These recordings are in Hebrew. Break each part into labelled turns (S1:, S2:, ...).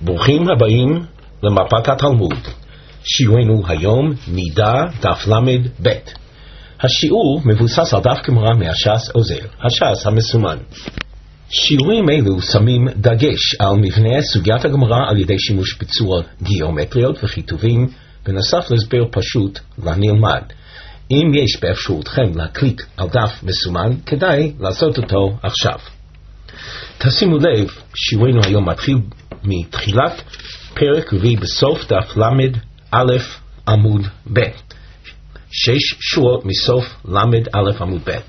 S1: ברוכים הבאים למפת התלמוד. שיעורנו היום נידה דף למד ב'. השיעור מבוסס על דף גמרא מהש"ס עוזר, הש"ס המסומן. שיעורים אלו שמים דגש על מבנה סוגיית הגמרא על ידי שימוש בצורות גיאומטריות וכיתובים, בנוסף להסבר פשוט לנלמד. אם יש באפשרותכם להקליק על דף מסומן, כדאי לעשות אותו עכשיו. תשימו לב, שיעורנו היום מתחיל מתחילת פרק רביעי בסוף דף למד א' עמוד ב'. 6 שורות מסוף למד א' עמוד ב'.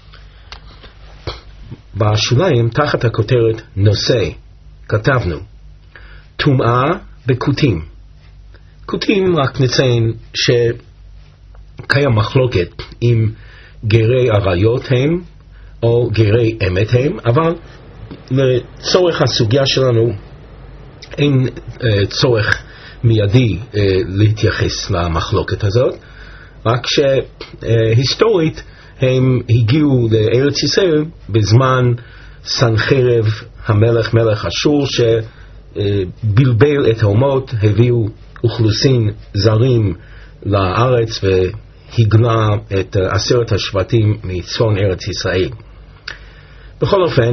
S1: בשוליים תחת הכותרת נושא כתבנו טומאה בכותים. כותים רק נציין שקיים מחלוקת אם גרי עריות הם או גרי אמת הם, אבל לצורך הסוגיה שלנו אין צורך מיידי להתייחס למחלוקת הזאת, רק שהיסטורית הם הגיעו לארץ ישראל בזמן סנחרב המלך, מלך אשור, שבלבל את האומות, הביאו אוכלוסין זרים לארץ והגלה את 10 השבטים מצפון ארץ ישראל. בכל אופן,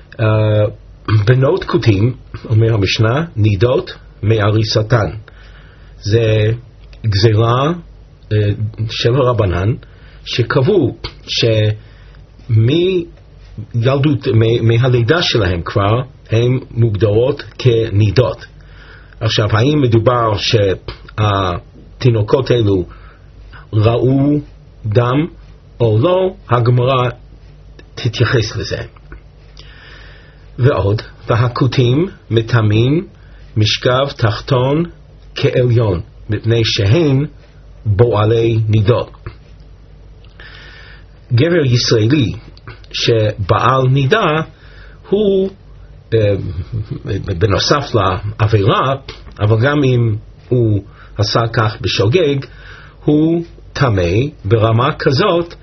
S1: בנות כותים, אומר המשנה, נידות מהריסתן. זה גזירה של הרבנן שקבעו שמילדות, מהלידה שלהם כבר, הן מוגדרות כנידות. עכשיו, האם מדובר שהתינוקות האלו ראו דם או לא, הגמרא תתייחס לזה. ועוד, והכותים מטמאים משכב תחתון כעליון, מפני שהן בועלי נידות. גבר ישראלי שבעל נידה הוא בנוסף לעבירה, אבל גם אם הוא עשה כך בשוגג, הוא טמא ברמה כזאת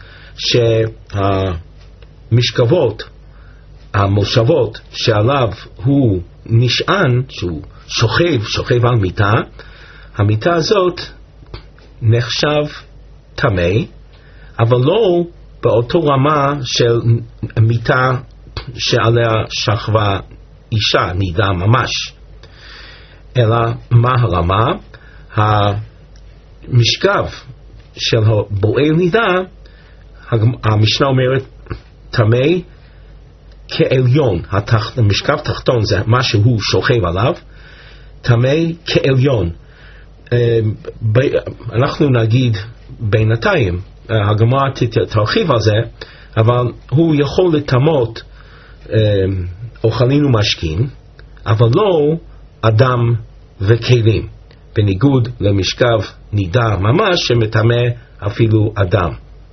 S1: שהמשכבות, המושבות שעליו הוא נשען, שהוא שוכב על מיטה, המיטה הזאת נחשב טמא, אבל לא באותו רמה של מיטה שעליה שכבה אישה, נידה ממש, אלא מה הרמה? המשכב של הבועל נידה, המשנה אומרת טמא כעליון. המשכב תחתון זה מה שהוא שוכב עליו, טמא כעליון. אנחנו נגיד בינתיים, הגמרא תרחיב על זה, אבל הוא יכול לטמאות אוכלים ומשקין, אבל לא אדם וכלים, בניגוד למשכב נידה ממש שמטמא אפילו אדם.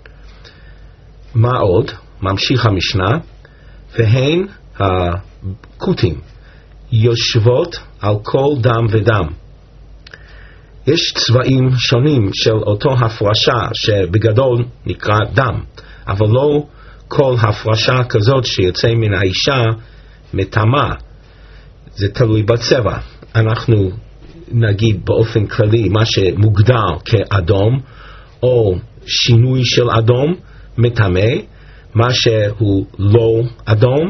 S1: מה עוד? ממשיך המשנה, והן הכותים יושבות על כל דם ודם. יש צבעים שונים של אותו הפרשה שבגדול נקרא דם, אבל לא כל הפרשה כזאת שיוצא מן האישה מטמאה. זה תלוי בצבע. אנחנו נגיד באופן כללי מה שמוגדר כאדום או שינוי של אדום מטמא, מה שהוא לא אדום,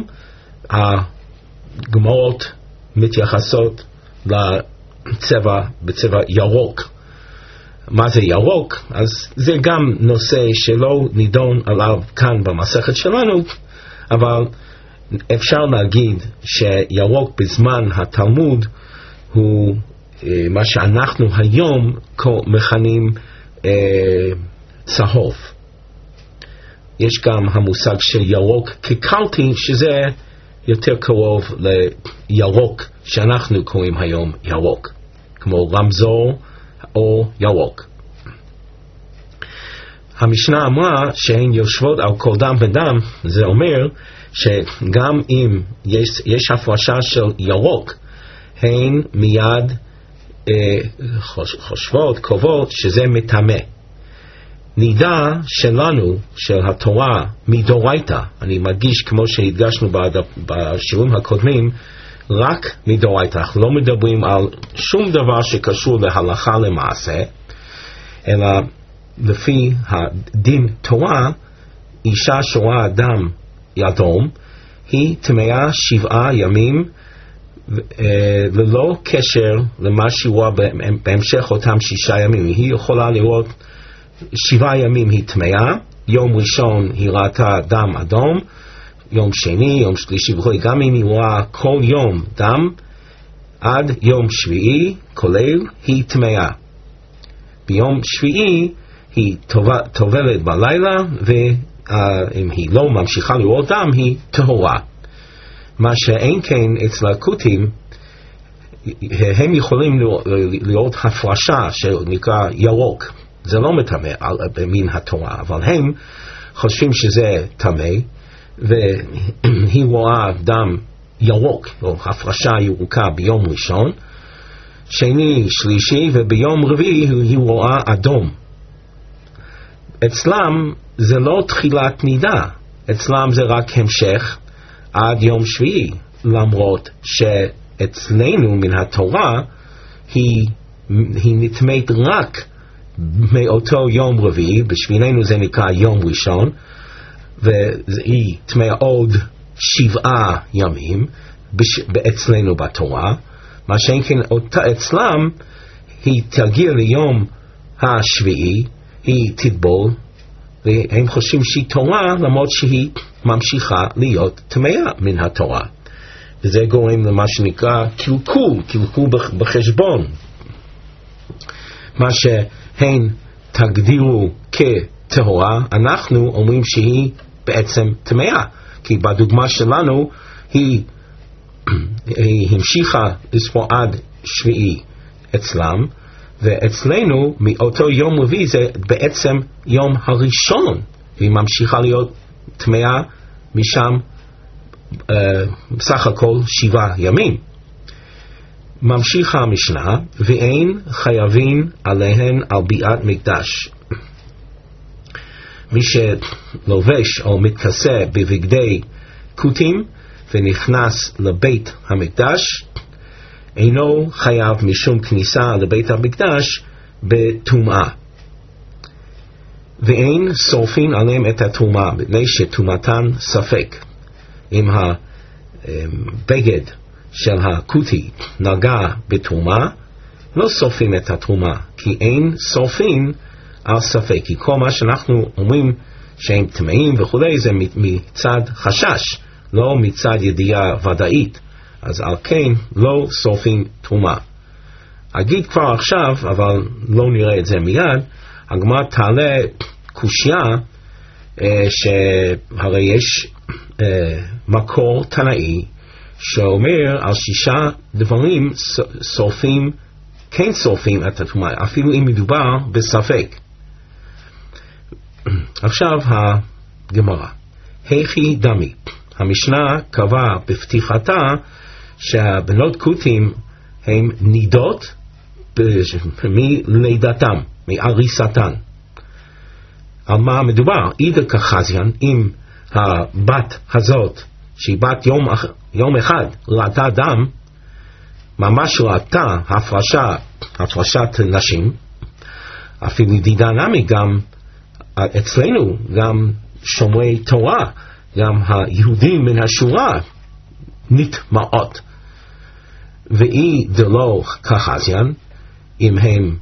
S1: הגמרות מתייחסות לצבע בצבע ירוק. מה זה ירוק? אז זה גם נושא שלא נידון עליו כאן במסכת שלנו, אבל אפשר להגיד שירוק בזמן התלמוד הוא מה שאנחנו היום מכנים צהוב. יש גם המושג של ירוק כקלטי, שזה יותר קרוב לירוק שאנחנו קוראים היום ירוק, כמו רמזור או ירוק. המשנה אמרה שהן יושבות על כל דם ודם, זה אומר שגם אם יש הפרשה של ירוק, הן מיד חושבות, קובעות שזה מטמא. נידה שלנו, של התורה, מדורייתא, אני מדגיש כמו שהדגשנו בשיעורים הקודמים, רק מדאורייתא. אנחנו לא מדברים על שום דבר שקשור להלכה למעשה, אלא לפי הדין תורה, אישה שרואה דם ידום, היא טמאה 7 ימים, ללא קשר למה שהיא רואה בהמשך אותם 6 ימים. היא יכולה לראות 7 ימים היא טמאה, יום ראשון היא ראתה דם אדום, יום שני, יום שלישי וכו'. גם אם היא רואה כל יום דם, עד יום שביעי, כולל, היא טמאה. ביום שביעי היא טובלת בלילה, ואם היא לא ממשיכה לראות דם, היא טהורה. מה שאין כן אצל הכותים, הם יכולים לראות הפרשה שנקרא ירוק. זה לא מטמא במין התורה, אבל הם חושבים שזה טמא, והיא רואה דם ירוק, או הפרשה ירוקה ביום ראשון, שני, שלישי, וביום רביעי היא רואה אדום. אצלם זה לא תחילת נידה, אצלם זה רק המשך עד יום שביעי, למרות שאצלנו מן התורה היא נטמאת רק מאותו יום רביעי, בשבילנו זה נקרא יום ראשון, והיא טמאה עוד 7 ימים אצלנו בתורה, מה שאין כן אצלם היא תגיע ליום השביעי, היא תטבול, והם חושבים שהיא תורה למרות שהיא ממשיכה להיות טמאה מן התורה, וזה גורם למה שנקרא קלקול בחשבון, מה שהן תגדירו כטהורה, אנחנו אומרים שהיא בעצם טמאה, כי בדוגמה שלנו היא המשיכה לספור עד שביעי אצלם, ואצלנו מאותו יום רביעי זה בעצם יום הראשון, והיא ממשיכה להיות טמאה משם בסך הכל 7 ימים. ממשיכה המשנה, ואין חייבים עליהן על ביאת מקדש. מי שלובש או מתכסה בבגדי כותים ונכנס לבית המקדש, אינו חייב משום כניסה לבית המקדש בטומאה. ואין שורפין עליהם את הטומאה, מפני שטומאתן ספק. אם הבגד של הכותי נגע בטומאה, לא שורפים את הטומאה, כי אין שורפין על ספק. כי כל מה שאנחנו אומרים שהם טמאים וכו' זה מצד חשש, לא מצד ידיעה ודאית. אז על כן לא שורפים טומאה. אגיד כבר עכשיו, אבל לא נראה את זה מיד, הגמרא תעלה קושיה, שהרי יש מקור תנאי שאומר על 6 דברים שורפים, כן שורפים את הטומאה, אפילו אם מדובר בספק. עכשיו הגמרא, היכי דמי, המשנה קבע בפתיחתה שהבנות כותים הן נידות מלידתם, מאריסתן. על מה מדובר? אידה כחזיין, אם הבת הזאת שהיא בת יום אחד ראתה דם, ממש ראתה הפרשת נשים, אפילו דידה נמי, גם אצלנו, גם שומרי תורה, גם היהודים מן השורה נטמעות. ואי דלא כחזיין, אם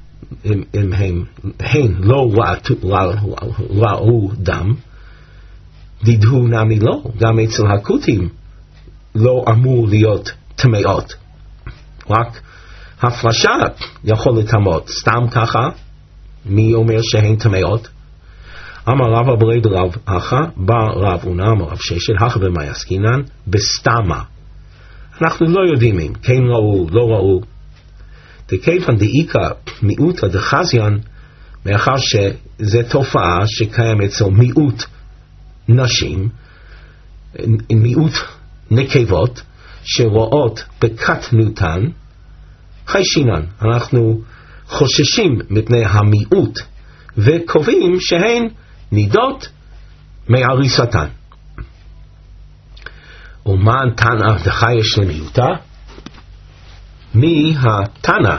S1: הם לא ראו דם, דידהו נמי לא, גם אצל הכותים לא אמור להיות טמאות, רק הפרשה יכול לטמאות. סתם ככה, מי אומר שהן טמאות? אמר רב אברי ברב אחא, בא רב הונא, אמר רב ששת, הכא במאי עסקינן? בסתמה. אנחנו לא יודעים אם כן ראו, לא ראו. דכיוון דאיכא מיעוטא דחזיין, מאחר שזה תופעה שקיים אצל מיעוט נשים, מיעוט נקבות שרואות בקטנותן, חיישינן, אנחנו חוששים מפני המיעוט וקובעים שהן נידות מאריסתן. ומן תנא דחייש למיעוטה? מי התנא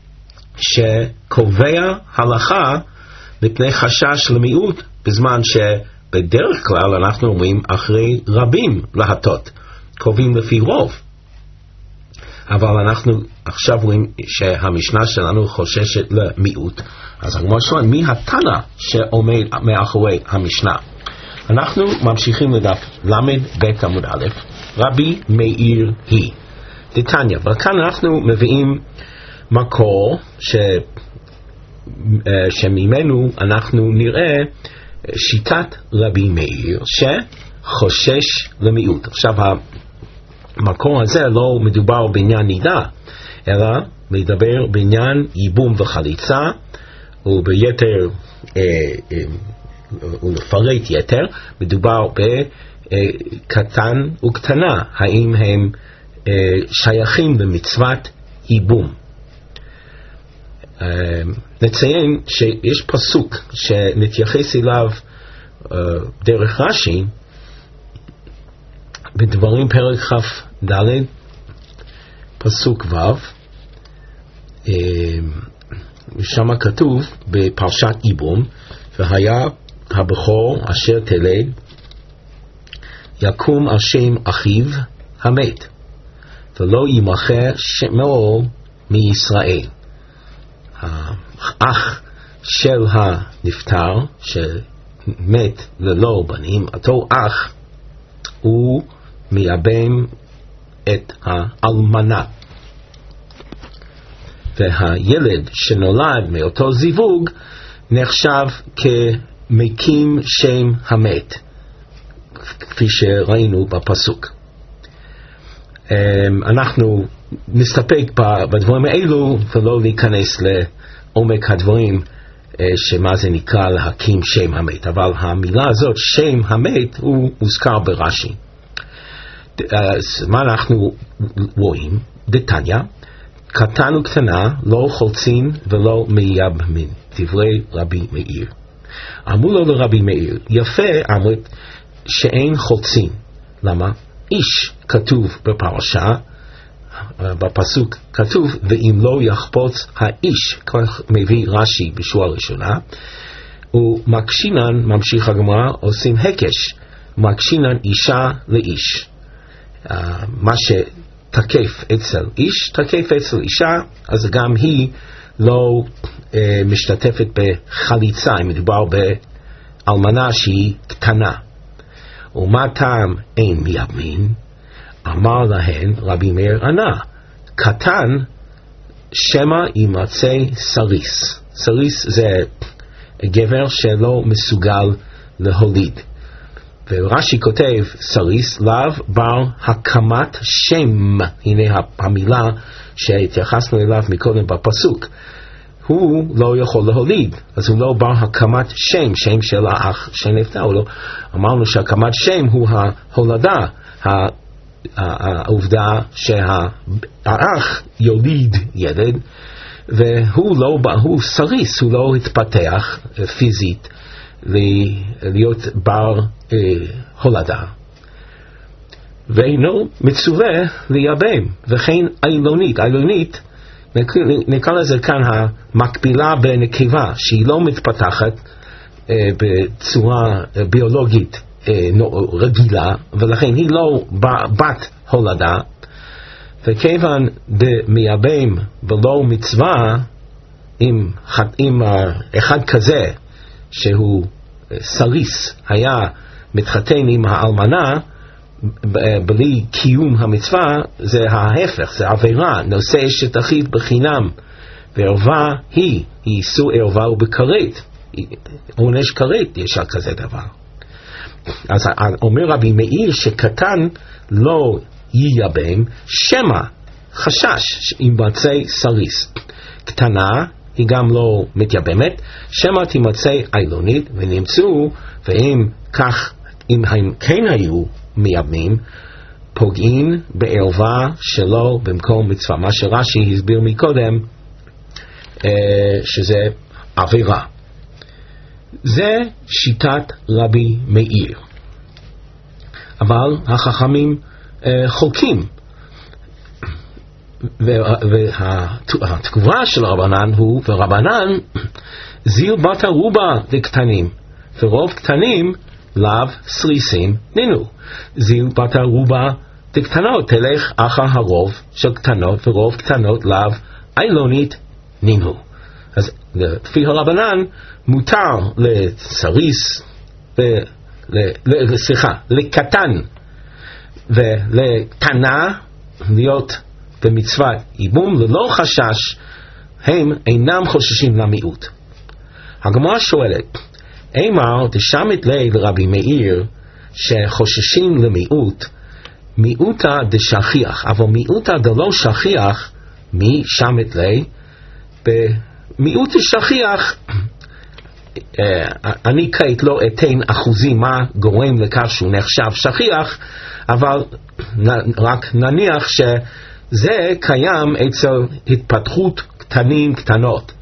S1: שקובע הלכה מפני חשש למיעוט, בזמן שבדרך כלל אנחנו אומרים אחרי רבים להטות, קובעים לפי רוב. אבל אנחנו עכשיו רואים שהמשנה שלנו חוששת למיעוט. אז הגמרא שואלת, מי התנא שעומד מאחורי המשנה? אנחנו ממשיכים לדף למד בית עמוד א', רבי מאיר היא דתניא. וכאן אנחנו מביאים מקור שממנו אנחנו נראה שיטת רבי מאיר שחושש למיעוט. עכשיו המקור הזה לא מדובר בעניין נידה, אלא מדבר בעניין ייבום וחליצה, וביתר ולפרט יתר מדובר בקטן וקטנה, האם הם שייכים למצוות ייבום. נציין שיש פסוק שנתייחס אליו דרך רש"י בדברים פרק כ"ד פסוק ו', שם כתוב בפרשת ייבום, והיה הבכור אשר תלד יקום על שם אחיו המת, ולא יימחה שמו מישראל. האח של הנפטר שמת ללא בנים, אותו אח הוא מייבם את האלמנה, והילד שנולד מאותו זיווג נחשב כמקים שם המת, כפי שראינו בפסוק. אנחנו נסתפק בדברים האלו ולא להיכנס לעומק הדברים שמה זה נקרא להקים שם המת, אבל המילה הזאת שם המת הוא מוזכר ברש"י. מה אנחנו רואים? דתניא, קטן וקטנה לא חולצין ולא מייבמין, דברי רבי מאיר. אמרו לו לרבי מאיר, יפה אמרת שאין חולצין. למה? איש כתוב בפרשה, בפסוק כתוב ואם לא יחפוץ האיש, כך מביא רש"י בשורה הראשונה, ומקשינן, ממשיך הגמרא, עושים הקש, מקשינן אישה לאיש. מה שתקף אצל איש תקף אצל אישה, אז גם היא לא משתתפת בחליצה, אם מדובר באלמנה שהיא קטנה. ומה טעם אין מייבמין? אמר להן רבי מאיר ענה, קטן שמא יימצא סריס. סריס זה גבר שלא מסוגל להוליד, ורש"י כותב סריס לאו בר הקמת שם. הנה המילה שהתייחסנו אליו מקודם בפסוק, הוא לא יכול להוליד, אז הוא לא בר הקמת שם, שם של האח שנפטר. לא. אמרנו שהקמת שם הוא ההולדה, העובדה שהאח יוליד ילד, והוא לא, הוא סריס, הוא לא התפתח פיזית להיות בר הולדה, ואינו מצווה לייבם. וכן אילונית, אילונית נקרא לזה כאן המקבילה בנקבה, שהיא לא מתפתחת בצורה ביולוגית רגילה, ולכן היא לא בת הולדה, וכיוון דמייבם ולא מצווה, אם אחד כזה שהוא סריס היה מתחתן עם האלמנה בלי קיום המצווה, זה ההפך, זה עבירה, נושא אשת אחיו בחינם, וערווה היא איסור ערווה ובכרת, עונש כרת יש על כזה דבר. אז אומר רבי מאיר שקטן לא ייבם, שמא חשש יימצא סריס. קטנה היא גם לא מתייבמת, שמא תימצא אילונית, ונמצאו, ואם כך, אם הם כן היו מייבמים, פוגעים בערווה שלא במקום מצווה, מה שרש"י הסביר מקודם שזה עבירה. זה שיטת רבי מאיר, אבל החכמים חולקים. והתגובה של רבנן הוא, ורבנן זיל בת ערובה דקטנים, ורוב קטנים לאו סריסים נינו. זיל בת ערובה דקטנות תלך אחר הרוב של קטנות, ורוב קטנות לאו איילונית נינו. אז לפי הרבנן מותר לסריס לקטן ולקטנה להיות במצוות ייבום ללא חשש, הם אינם חוששים למיעוט. הגמרא שואלת, אמר דשמט ליה לרבי מאיר שחוששים למיעוט, מיעוטה דשכיח, אבל מיעוטה דלא שכיח, מי שמט ליה? במיעוט דשכיח אני כעת לא אתן אחוזים מה גורם לכך שהוא נחשב שכיח, אבל רק נניח שזה קיים אצל התפתחות קטנים קטנות,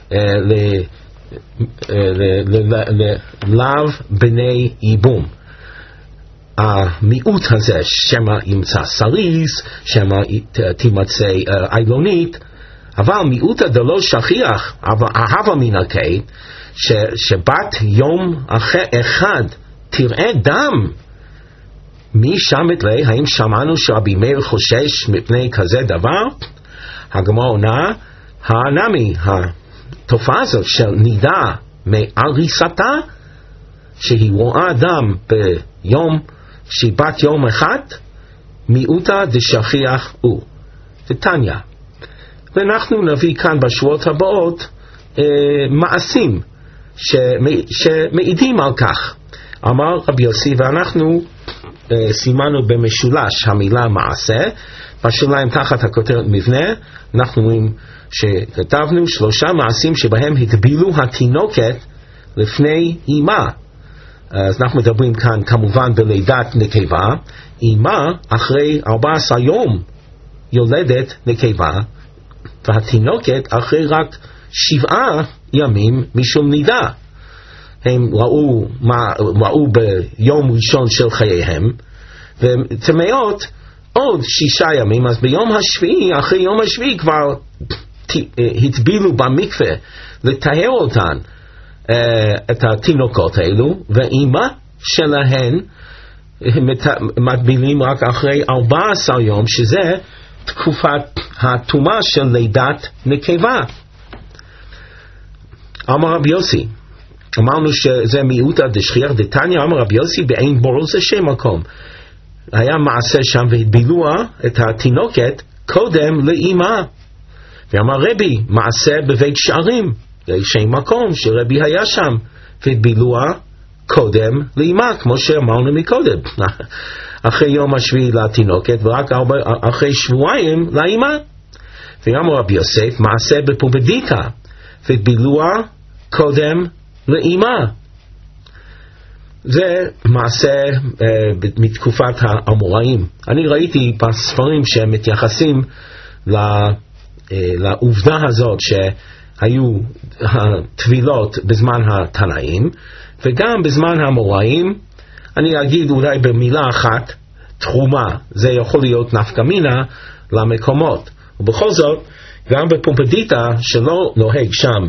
S1: לאו בני ייבום. המיעוט הזה שמה ימצא סריס, שמה תימצא איילונית, אבל מיעוט דלא שכיח, אבל אהבה מן הקהת, שבת יום אחד תראה דם, מי שמט ליה? האם שמענו שרבי מאיר חושש מפני כזה דבר? הגמרא עונה, הנמי, התופעה הזאת של נידה מעריסתה, שהיא רואה דם ביום שהיא בת יום אחד, מיעוטה דשכיח הוא. ותניא, ואנחנו נביא כאן בשבועות הבאות מעשים שמעידים על כך. אמר רבי יוסי, ואנחנו סימנו במשולש המילה מעשה, בשוליים תחת הכותרת מבנה, אנחנו רואים שכתבנו 3 מעשים שבהם הטבילו התינוקת לפני אימה. אז אנחנו מדברים כאן כמובן בלידת נקבה. אימה אחרי 14 יום יולדת נקבה, והתינוקת אחרי רק 7 ימים משום נידה. הם ראו ביום ראשון של חייהם, וטמאות עוד 6 ימים, אז ביום השביעי, אחרי יום השביעי כבר הטבילו במקווה לטהר אותן, את התינוקות האלו, ואימא שלהן מטבילים רק אחרי 14 יום, שזה תקופת הטומאה של לידת נקבה. אמר רבי יוסי, אמרנו שזה מיעוטה דשכיח, דתניא אמר רבי יוסי בעין בור זה שם מקום. היה מעשה שם והטבילוה את התינוקת קודם לאימה. ואמר רבי, מעשה בבית שערים, שם מקום שרבי היה שם, והטבילוה קודם לאימה, כמו שאמרנו מקודם. אחרי יום השביעי לתינוקת ורק אחרי שבועיים לאימה. ואמר רבי יוסף, מעשה בפומפדיתא, והטבילוה קודם לאימה. זה מעשה מתקופת האמוראים. אני ראיתי בספרים שמתייחסים לעובדה הזאת שהיו טבילות בזמן התנאים וגם בזמן האמוראים. אני אגיד אולי במילה אחת, תרומה, זה יכול להיות נפקא מינה למקומות. ובכל זאת, גם בפומפדיתא שלא נוהג שם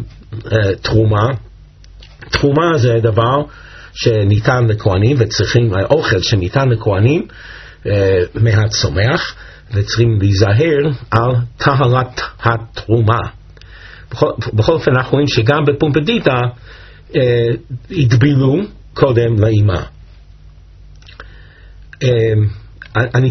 S1: תרומה זה דבר שניתן לכהנים, וצריכים, האוכל שניתן לכהנים מהצומח, וצריכים להיזהר על טהרת התרומה. בכל אופן אנחנו רואים שגם בפומפדיתא הטבילו קודם לאימה. אני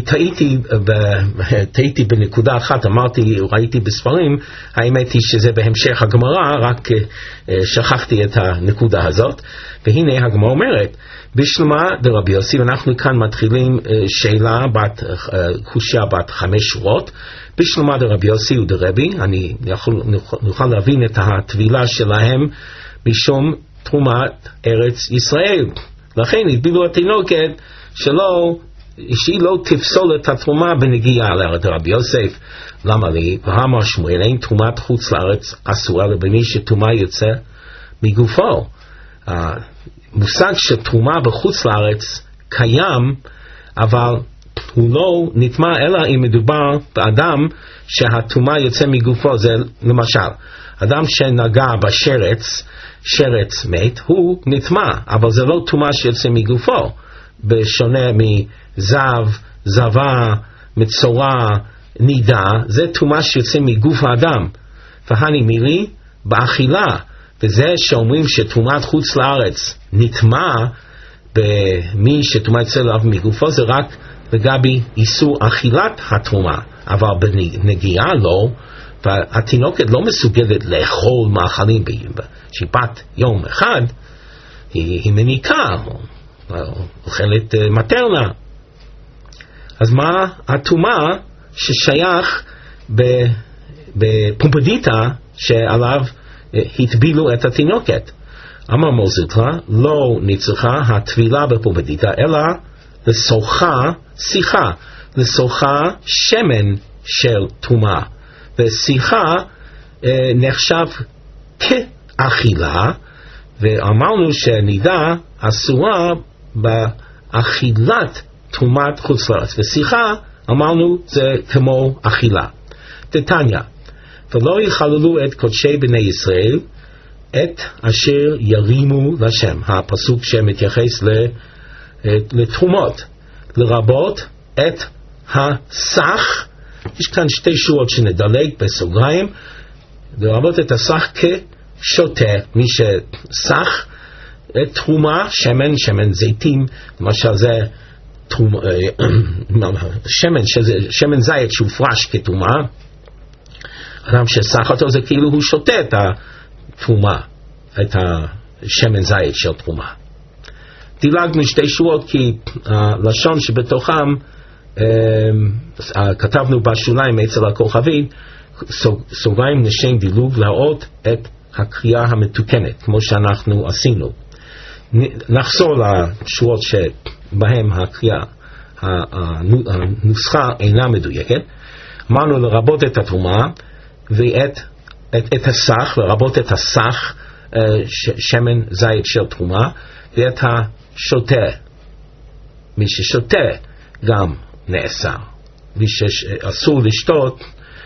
S1: טעיתי בנקודה אחת, ראיתי בספרים, האמת היא שזה בהמשך הגמרא, רק שכחתי את הנקודה הזאת. והנה הגמרא אומרת, בשלמה דרבי יוסי, ואנחנו כאן מתחילים שאלה קושיה בת 5 שורות, בשלמה דרבי יוסי ודרבי, אני נוכל להבין את הטבילה שלהם משום תרומת ארץ ישראל. לכן הטבילו התינוקת שהיא לא תפסול את התרומה בנגיעה לארץ. רבי יוסף, למה לי? ואמר שמואל, אין תרומת חוץ לארץ אסורה לבני שתרומה יוצא מגופו. המושג של תרומה בחוץ לארץ קיים, אבל הוא לא נטמע אלא אם מדובר באדם שהטומאה יוצא מגופו. זה למשל, אדם שנגע בשרץ, שרץ מת, הוא נטמע, אבל זה לא טומאה שיוצא מגופו, בשונה מזב, זבה, מצורע, נידה, זה טומאה שיוצא מגוף האדם. והני מילי באכילה, וזה שאומרים שטומאת חוץ לארץ נטמע במי שטומאה יוצא אליו מגופו, זה רק לגבי איסור אכילת הטומאה, אבל בנגיעה לא, והתינוקת לא מסוגלת לאכול מאכלים בשיפת יום אחד, היא מניקה, אוכלת מטרנה. אז מה הטומאה ששייך בפומפדיטה שעליו הטבילו את התינוקת? אמר מוזיקלה, לא נצרכה הטבילה בפומפדיטה, אלא לסוכה שיחה, לסוכה שמן של טומאה, ושיחה נחשב כאכילה, ואמרנו שנידה אסורה באכילת טומאת חוץ לארץ, ושיחה אמרנו זה כמו אכילה. דתניא, ולא יכללו את קודשי בני ישראל את אשר ירימו לשם, הפסוק שמתייחס לתרומות, לרבות את הסך, יש כאן שתי שורות שנדלג בסוגריים, לרבות את הסך כשוטה, מי שסך תרומה, שמן זיתים, למשל זה שמן זית שהופרש כתרומה, אדם שסך אותו זה כאילו הוא שותה את התרומה, את השמן זית של תרומה. דילגנו שתי שורות כי הלשון שבתוכם כתבנו בשוליים אצל הכוכבית סוגריים נשם דילוג להראות את הקריאה המתוקנת כמו שאנחנו עשינו. נחזור לשורות שבהם הקריאה, הנוסחה אינה מדויקת. אמרנו לרבות את התרומה ואת הסך, לרבות את הסך שמן זית של תרומה, ואת השותה, מי ששותה גם נאסר, מי שאסור לשתות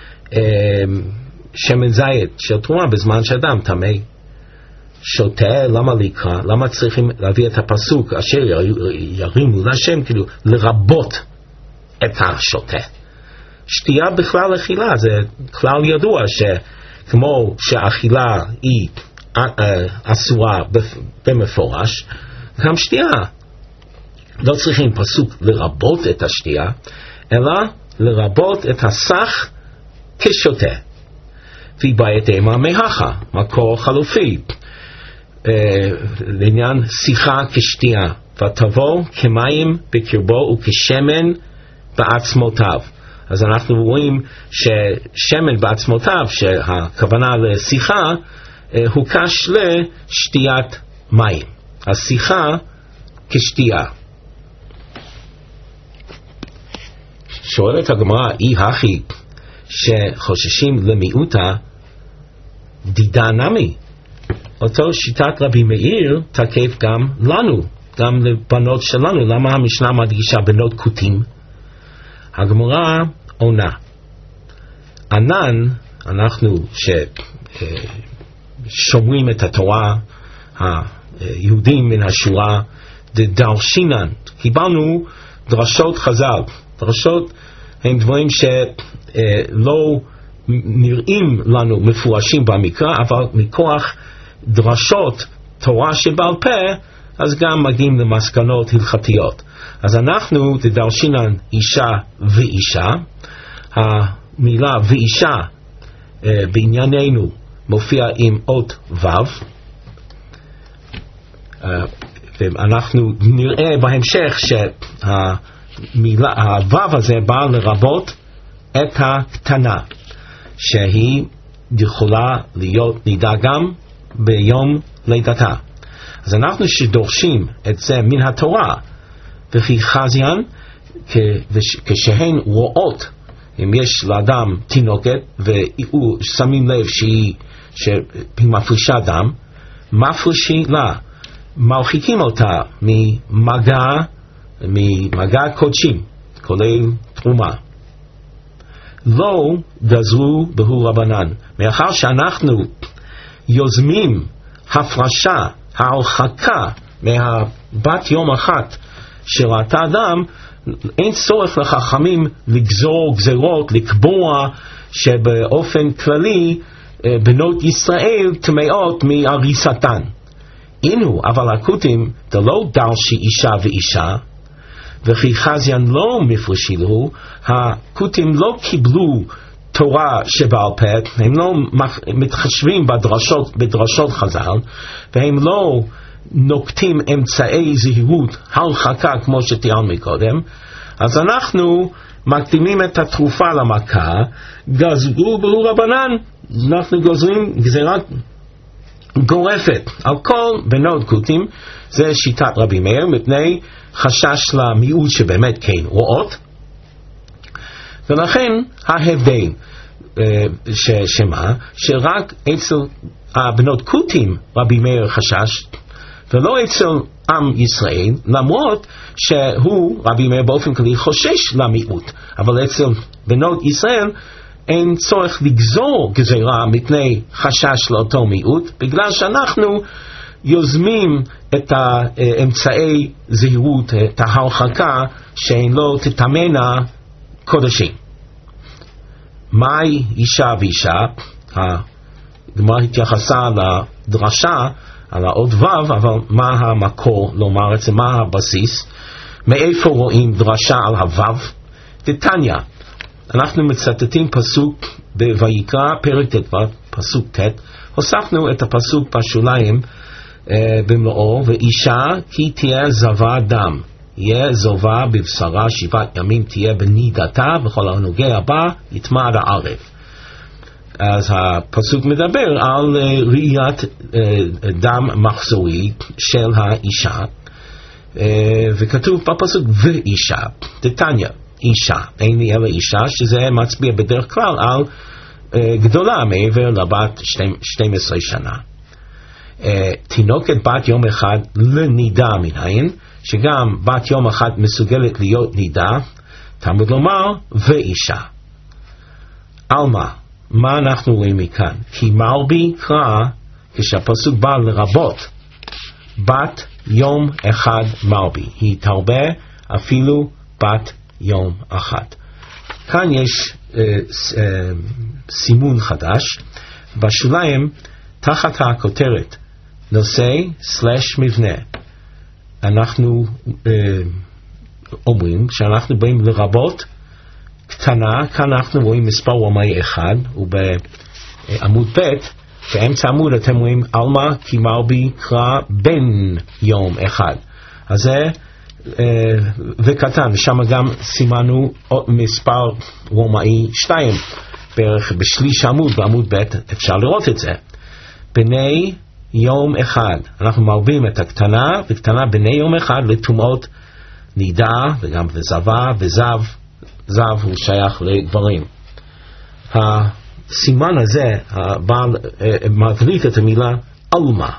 S1: שמן זית של תרומה בזמן שאדם טמא. שותה, למה לקרוא? למה צריכים להביא את הפסוק אשר ירימו לשם, כאילו לרבות את השותה? שתייה בכלל אכילה, זה כלל ידוע שכמו שאכילה היא אסורה במפורש, גם שתייה. לא צריכים פסוק לרבות את השתייה, אלא לרבות את הסך כשותה. ובעת אימה מהכה, מקור חלופי, לעניין שיחה כשתייה, ותבוא כמים בקרבו וכשמן בעצמותיו. אז אנחנו רואים ששמן בעצמותיו, שהכוונה לשיחה, הוקש לשתיית מים. השיחה כשתייה. שואלת הגמרא, אי הכי שחוששים למיעוטה דידה נמי. אותו שיטת רבי מאיר תקף גם לנו, גם לבנות שלנו. למה המשנה מדגישה בנות כותים? הגמרא עונה, ענן, אנחנו ששומרים את התורה, היהודים מן השורה, דרשינן, קיבלנו דרשות חז"ל. דרשות הם דברים שלא נראים לנו מפורשים במקרא, אבל מכוח דרשות תורה שבעל פה, אז גם מגיעים למסקנות הלכתיות. אז אנחנו דרשינן אישה ואישה. המילה ואישה בענייננו מופיע עם אות ו', ואנחנו נראה בהמשך שהמילה הו' הזה בא לרבות את הקטנה, שהיא יכולה להיות נידה גם ביום לידתה. אז אנחנו שדורשים את זה מן התורה, וכי חזיין, כשהן רואות, אם יש לאדם תינוקת ושמים לב שהיא מפרישה דם, מפרישים לה, מרחיקים אותה ממגע קודשים, כולל תרומה. לא גזרו בהו רבנן. מאחר שאנחנו יוזמים הפרשה, ההרחקה מהבת יום אחת שראתה אדם, אין צורך לחכמים לגזור גזרות, לקבוע שבאופן כללי בנות ישראל טמאות מהריסתן. אינו, אבל הכותים דלא דרשי אישה ואישה, וכי חזיין לא מפרשי לו, הכותים לא קיבלו תורה שבעל פה, הם לא מתחשבים בדרשות חז"ל, והם לא נוקטים אמצעי זהירות הרחקה כמו שתיארנו מקודם. אז אנחנו מקדימים את התרופה למכה, גזרו בהו רבנן, אנחנו גוזרים גזירת גורפת על כל בנות כותים. זה שיטת רבי מאיר, מפני חשש למיעוט שבאמת כן רואות, ולכן ההבדל שמה, שרק אצל הבנות כותים רבי מאיר חשש, ולא אצל עם ישראל, למרות שהוא רבי מאיר באופן כללי חושש למיעוט, אבל אצל בנות ישראל אין צורך לגזור גזירה מפני חשש לאותו מיעוט, בגלל שאנחנו יוזמים את האמצעי זהירות, את ההרחקה, שהן לא תטמאנה קודשים. מהי אישה ואישה? הגמרא התייחסה לדרשה על האות ו', אבל מה המקור לומר את זה? מה הבסיס? מאיפה רואים דרשה על הו'? דתניא, אנחנו מצטטים פסוק בויקרא פרק ט"ו פסוק ט', הוספנו את הפסוק בשוליים במלואו, ואישה כי תהיה זבה דם, יהיה זובה בבשרה 7 ימים תהיה בנידתה, וכל הנוגע בה יטמא עד הערב. אז הפסוק מדבר על ראיית דם מחזורי של האישה, וכתוב בפסוק ואישה, דתניא אישה, אין לי אלא אישה, שזה מצביע בדרך כלל על גדולה מעבר לבת 12 שנה. תינוקת בת יום אחד לנידה מנין, שגם בת יום אחד מסוגלת להיות נידה, תלמוד לומר ואישה. על מה אנחנו רואים מכאן? כי מרבי קרא, כשהפסוק בא לרבות בת יום אחד מרבי, היא תרבה אפילו בת יום אחת. כאן יש סימון חדש בשוליים תחת הכותרת נושא / מבנה. אנחנו אומרים שאנחנו באים לרבות קטנה, כאן אנחנו רואים מספר רומאי 1, ובעמוד ב' באמצע עמוד אתם רואים אלמה כי מרבי קרא בן יום אחד. אז זה וקטן, ושם גם סימנו מספר רומאי 2 בערך בשליש עמוד, בעמוד ב' אפשר לראות את זה. בני יום אחד, אנחנו מרבים את הקטנה וקטנה בני יום אחד לטומאות נידה וגם וזבה וזב. זב הוא שייך לגברים. הסימן הזה מבליט את המילה אלמה.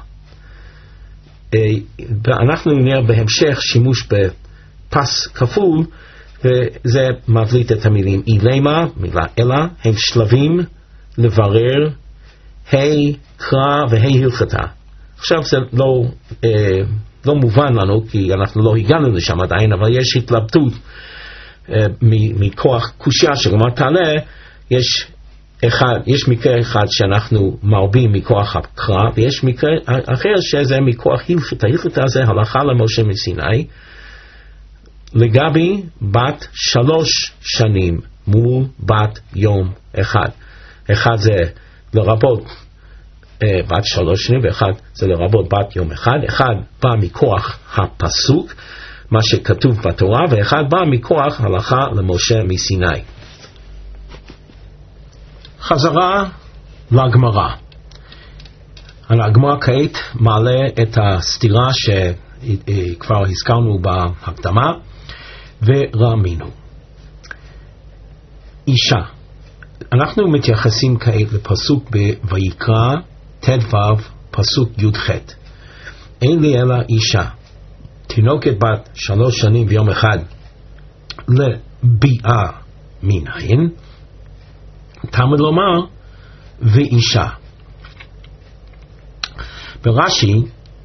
S1: אנחנו נראה בהמשך שימוש בפס כפול, וזה מבליט את המילים אילמה, מילה אלה, הם שלבים לברר, היי קרא והי הלכתה. עכשיו זה לא מובן לנו, כי אנחנו לא הגענו לשם עדיין, אבל יש התלבטות מכוח קושיה שגמר תעלה. יש מקרה אחד שאנחנו מרבים מכוח הקרא, ויש מקרה אחר שזה מכוח הלכתה. הלכתה זה הלכה למשה מסיני לגבי בת 3 שנים מול בת יום אחד. אחד זה לרבות בת 3 שנים, ואחד זה לרבות בת יום אחד. אחד בא מכוח הפסוק, מה שכתוב בתורה, ואחד בא מכוח הלכה למשה מסיני. חזרה לגמרא. הגמרא כעת מעלה את הסתירה שכבר הזכרנו בהקדמה ורמינו. אישה. אנחנו מתייחסים כעת לפסוק בויקרא ט"ו פסוק י"ח. אין לי אלא אישה, תינוקת בת 3 שנים ויום אחד ביאה מניין, תלמוד לומר ואישה. ברש"י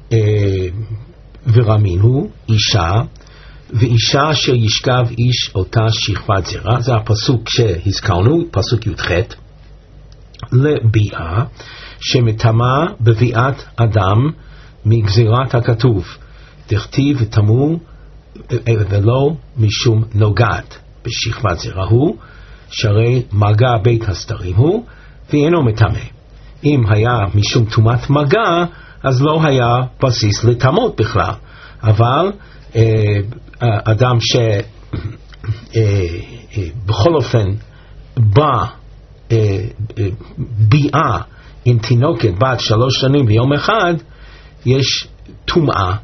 S1: ורמין הוא אישה, ואישה אשר ישכב איש אותה שכבת זרע, זה הפסוק שהזכרנו, פסוק י"ח, לביאה שמטמאה בביאת אדם מגזירת הכתוב, דכתיב ותמו ולא משום נוגעת בשכבת זרע הוא, שהרי מגע בית הסתרים הוא, ואינו מטמא. אם היה משום טומאת מגע, אז לא היה בסיס לטמאות בכלל. אבל אדם שבכל אופן בא ביאה עם תינוקת בת 3 שנים ויום אחד, יש טומאה,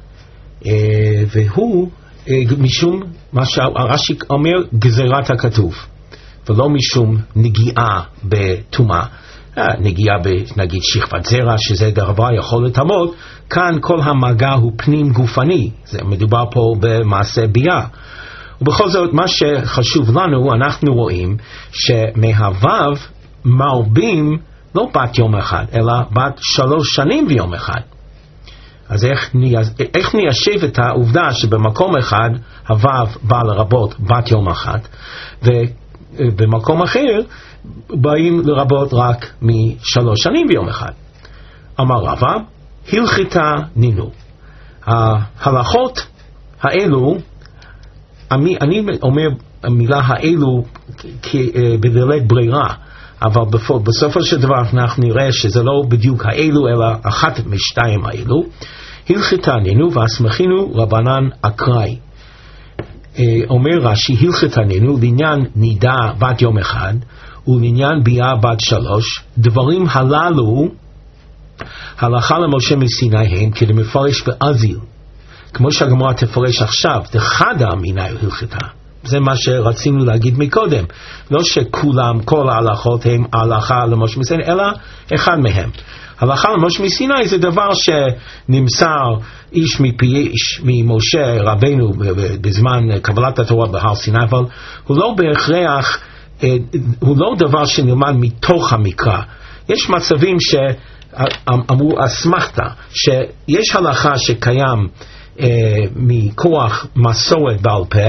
S1: והוא משום מה שהרש"י אומר גזירת הכתוב, ולא משום נגיעה בטומאה. נגיעה נגיד שכבת זרע, שזה דבר יכול לטמאות. כאן כל המגע הוא פנים גופני, זה מדובר פה במעשה ביאה. ובכל זאת מה שחשוב לנו, אנחנו רואים שמהוו מרבים לא בת יום אחד, אלא בת 3 שנים ויום אחד. אז איך ניישב את העובדה שבמקום אחד הוו בא לרבות בת יום אחת, ובמקום אחר באים לרבות רק מ3 שנים ויום אחד? אמר רבא, הלכתה נינו. ההלכות האלו, אני אומר המילה האלו בדלת ברירה, אבל בסופו של דבר אנחנו נראה שזה לא בדיוק האלו, אלא אחת משתיים האלו. הלכתה נינו ואסמכינו רבנן אקראי. אומר רש"י, הלכתה נינו לעניין נידה בת יום אחד ולעניין ביאה בת 3, דברים הללו הלכה למשה מסיני הם כדי מפרש באזיל, כמו שהגמרא תפרש עכשיו, דחדה מיני הלכתה. זה מה שרצינו להגיד מקודם, לא שכולם, כל ההלכות הם הלכה למשה מסיני, אלא אחד מהם. הלכה למשה מסיני זה דבר שנמסר איש מפי איש ממשה רבנו בזמן קבלת התורה בהר סיני, אבל הוא לא בהכרח, הוא לא דבר שנלמד מתוך המקרא. יש מצבים שאמרו אסמכתה, שיש הלכה שקיים מכוח מסורת בעל פה,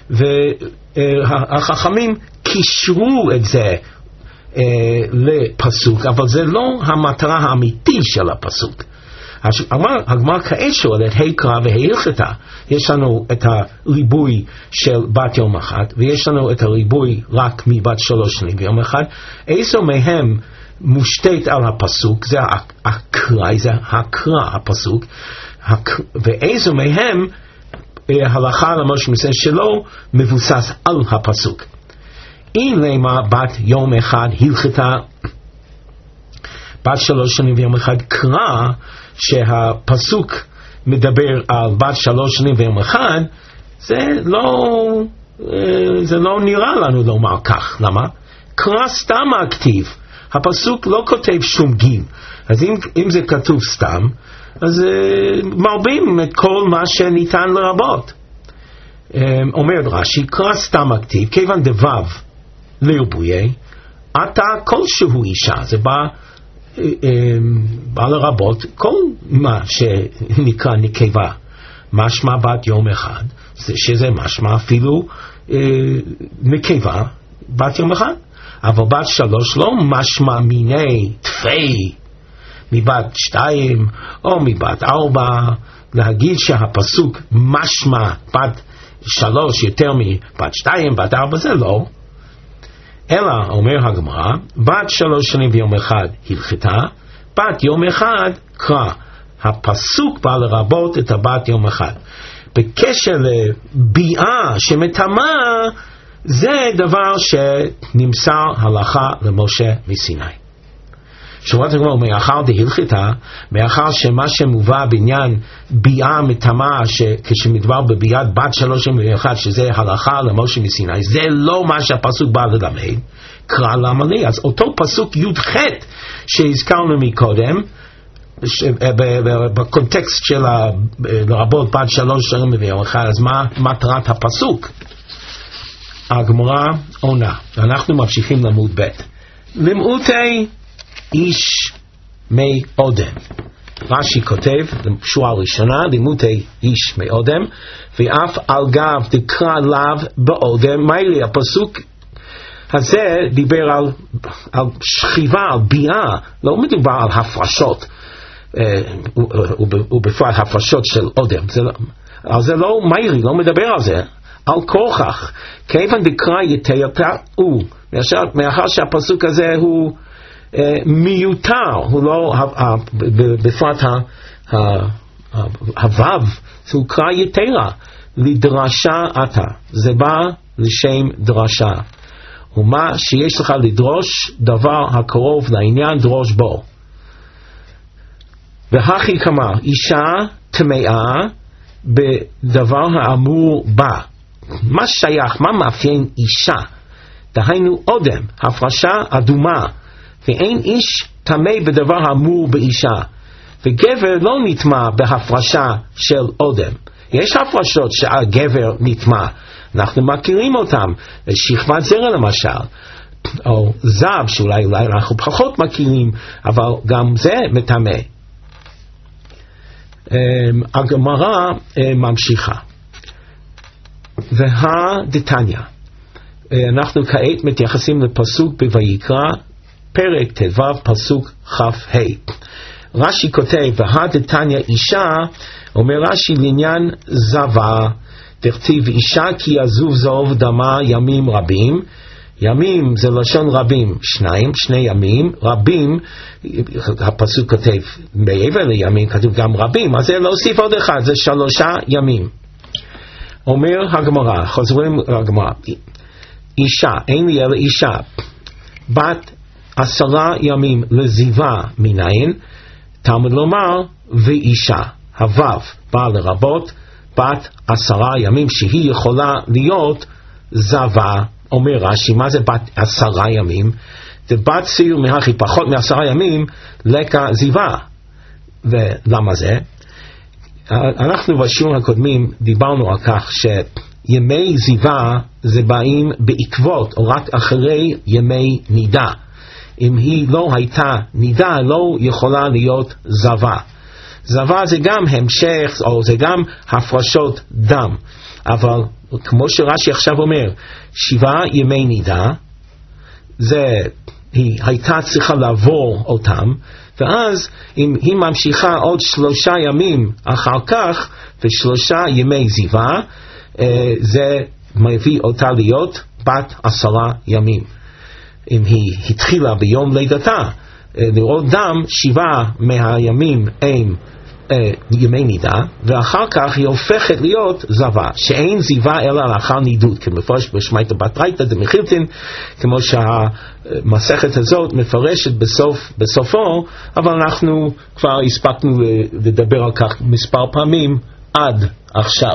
S1: והחכמים קישרו את זה לפסוק, אבל זה לא המטרה האמיתית של הפסוק. הגמרא כעת שואלת, היקרא וההלכתה. יש לנו את הריבוי של בת יום אחת, ויש לנו את הריבוי רק מבת 3 שנים ויום אחד. איזו מהם מושתת על הפסוק? זה הקרא, זה הקרא הפסוק, ואיזו מהם הלכה למשה מסיני שלא מבוסס על הפסוק. אם למה בת יום אחד הלכתה, בת 3 שנים ויום אחד, קרא שהפסוק מדבר על בת 3 שנים ויום אחד, זה לא נראה לנו לומר כך. למה? קרא סתם הכתיב, הפסוק לא כותב שום גיל. אז אם זה כתוב סתם, אז מרבים את כל מה שניתן לרבות. אומר רש"י, קרא סתם הכתיב, כיוון דבב לרבויי, אתה כלשהו אישה. זה בא לרבות כל מה שנקרא נקבה. משמע בת יום אחד, שזה משמע אפילו נקבה בת יום אחד. אבל בת 3 לא משמע מיני תפי מבת 2 או מבת 4. להגיד שהפסוק משמע בת 3 יותר מבת 2, בת 4, זה לא. אלא אומר הגמרא, בת 3 שנים ויום אחד הלכתה, בת יום אחד קרא. הפסוק בא לרבות את הבת יום אחד. בקשר לביאה שמטמאה, זה דבר שנמסר הלכה למשה מסיני. שורת הגמרא, מאחר דהלכתה, מאחר שמה שמובא בעניין ביאה מטמאה, כשמדבר בביאת בת 3 שנים ואחד, שזה הלכה למשה מסיני, זה לא מה שהפסוק בא ללמד. קרא למה לי? אז אותו פסוק י"ח שהזכרנו מקודם, בקונטקסט של לרבות בת 3 שנים ואחד, אז מה מטרת הפסוק? הגמרא עונה, אנחנו ממשיכים לעמוד ב'. למעוטי איש מאודם. רש"י כותב, שורה ראשונה, למעוטי איש מאודם, ואף על גב דקרא לאו באודם, מיילי, הפסוק הזה דיבר על שכיבה, על ביאה, לא מדובר על הפרשות, ובפרט הפרשות של אודם, זה לא מיילי, לא מדבר על זה, על כוכך, כיוון דקרא יתייתהו, מאחר שהפסוק הזה הוא מיותר, הוא לא, בפרט הוו, הוא קרא יתרה, לדרשה אתה, זה בא לשם דרשה, ומה שיש לך לדרוש, דבר הקרוב לעניין, דרוש בו. והכי כמה, אישה טמאה בדבר האמור בה. מה שייך, מה מאפיין אישה? דהיינו אודם, הפרשה אדומה, ואין איש טמא בדבר האמור באישה, וגבר לא נטמא בהפרשה של אודם. יש הפרשות שהגבר נטמא, אנחנו מכירים אותם, שכבת זרע למשל, או זב שאולי אנחנו פחות מכירים, אבל גם זה מטמא. הגמרא ממשיכה. והדתניא, אנחנו כעת מתייחסים לפסוק בויקרא, פרק ט"ו פסוק כ"ה. רש"י כותב, והדתניא אישה, אומר רש"י לעניין זבה, תכתיב אישה כי יזוב זוב דמה ימים רבים. ימים זה לשון רבים, שני ימים, רבים, הפסוק כותב מעבר לימים, כתוב גם רבים, אז זה להוסיף עוד אחד, זה 3 ימים. אומר הגמרא, חוזרים הגמרא, אישה, אין לי אלא אישה, בת 10 ימים לזיווה מניין, תלמוד לומר ואישה, הוו בא לרבות בת 10 ימים שהיא יכולה להיות זבה. אומר רש"י, מה זה בת 10 ימים? זה בת סיר מהכי פחות מ10 ימים לקה זיווה. ולמה זה? אנחנו בשיעור הקודמים דיברנו על כך שימי זיווה זה באים בעקבות או רק אחרי ימי נידה. אם היא לא הייתה נידה, לא יכולה להיות זבה. זבה זה גם המשך, או זה גם הפרשות דם. אבל כמו שרש"י עכשיו אומר, 7 ימי נידה, היא הייתה צריכה לעבור אותם, ואז אם היא ממשיכה עוד 3 ימים אחר כך, ו3 ימי זיווה, זה מביא אותה להיות בת 10 ימים. אם היא התחילה ביום לידתה, לראות דם, 7 מהימים הם ימי נידה, ואחר כך היא הופכת להיות זבה, שאין זיווה אלא לאחר נידות, כמפורש בשמייתא בתרייתא דמחילתין, כמו שהמסכת הזאת מפרשת בסופו, אבל אנחנו כבר הספקנו לדבר על כך מספר פעמים עד עכשיו.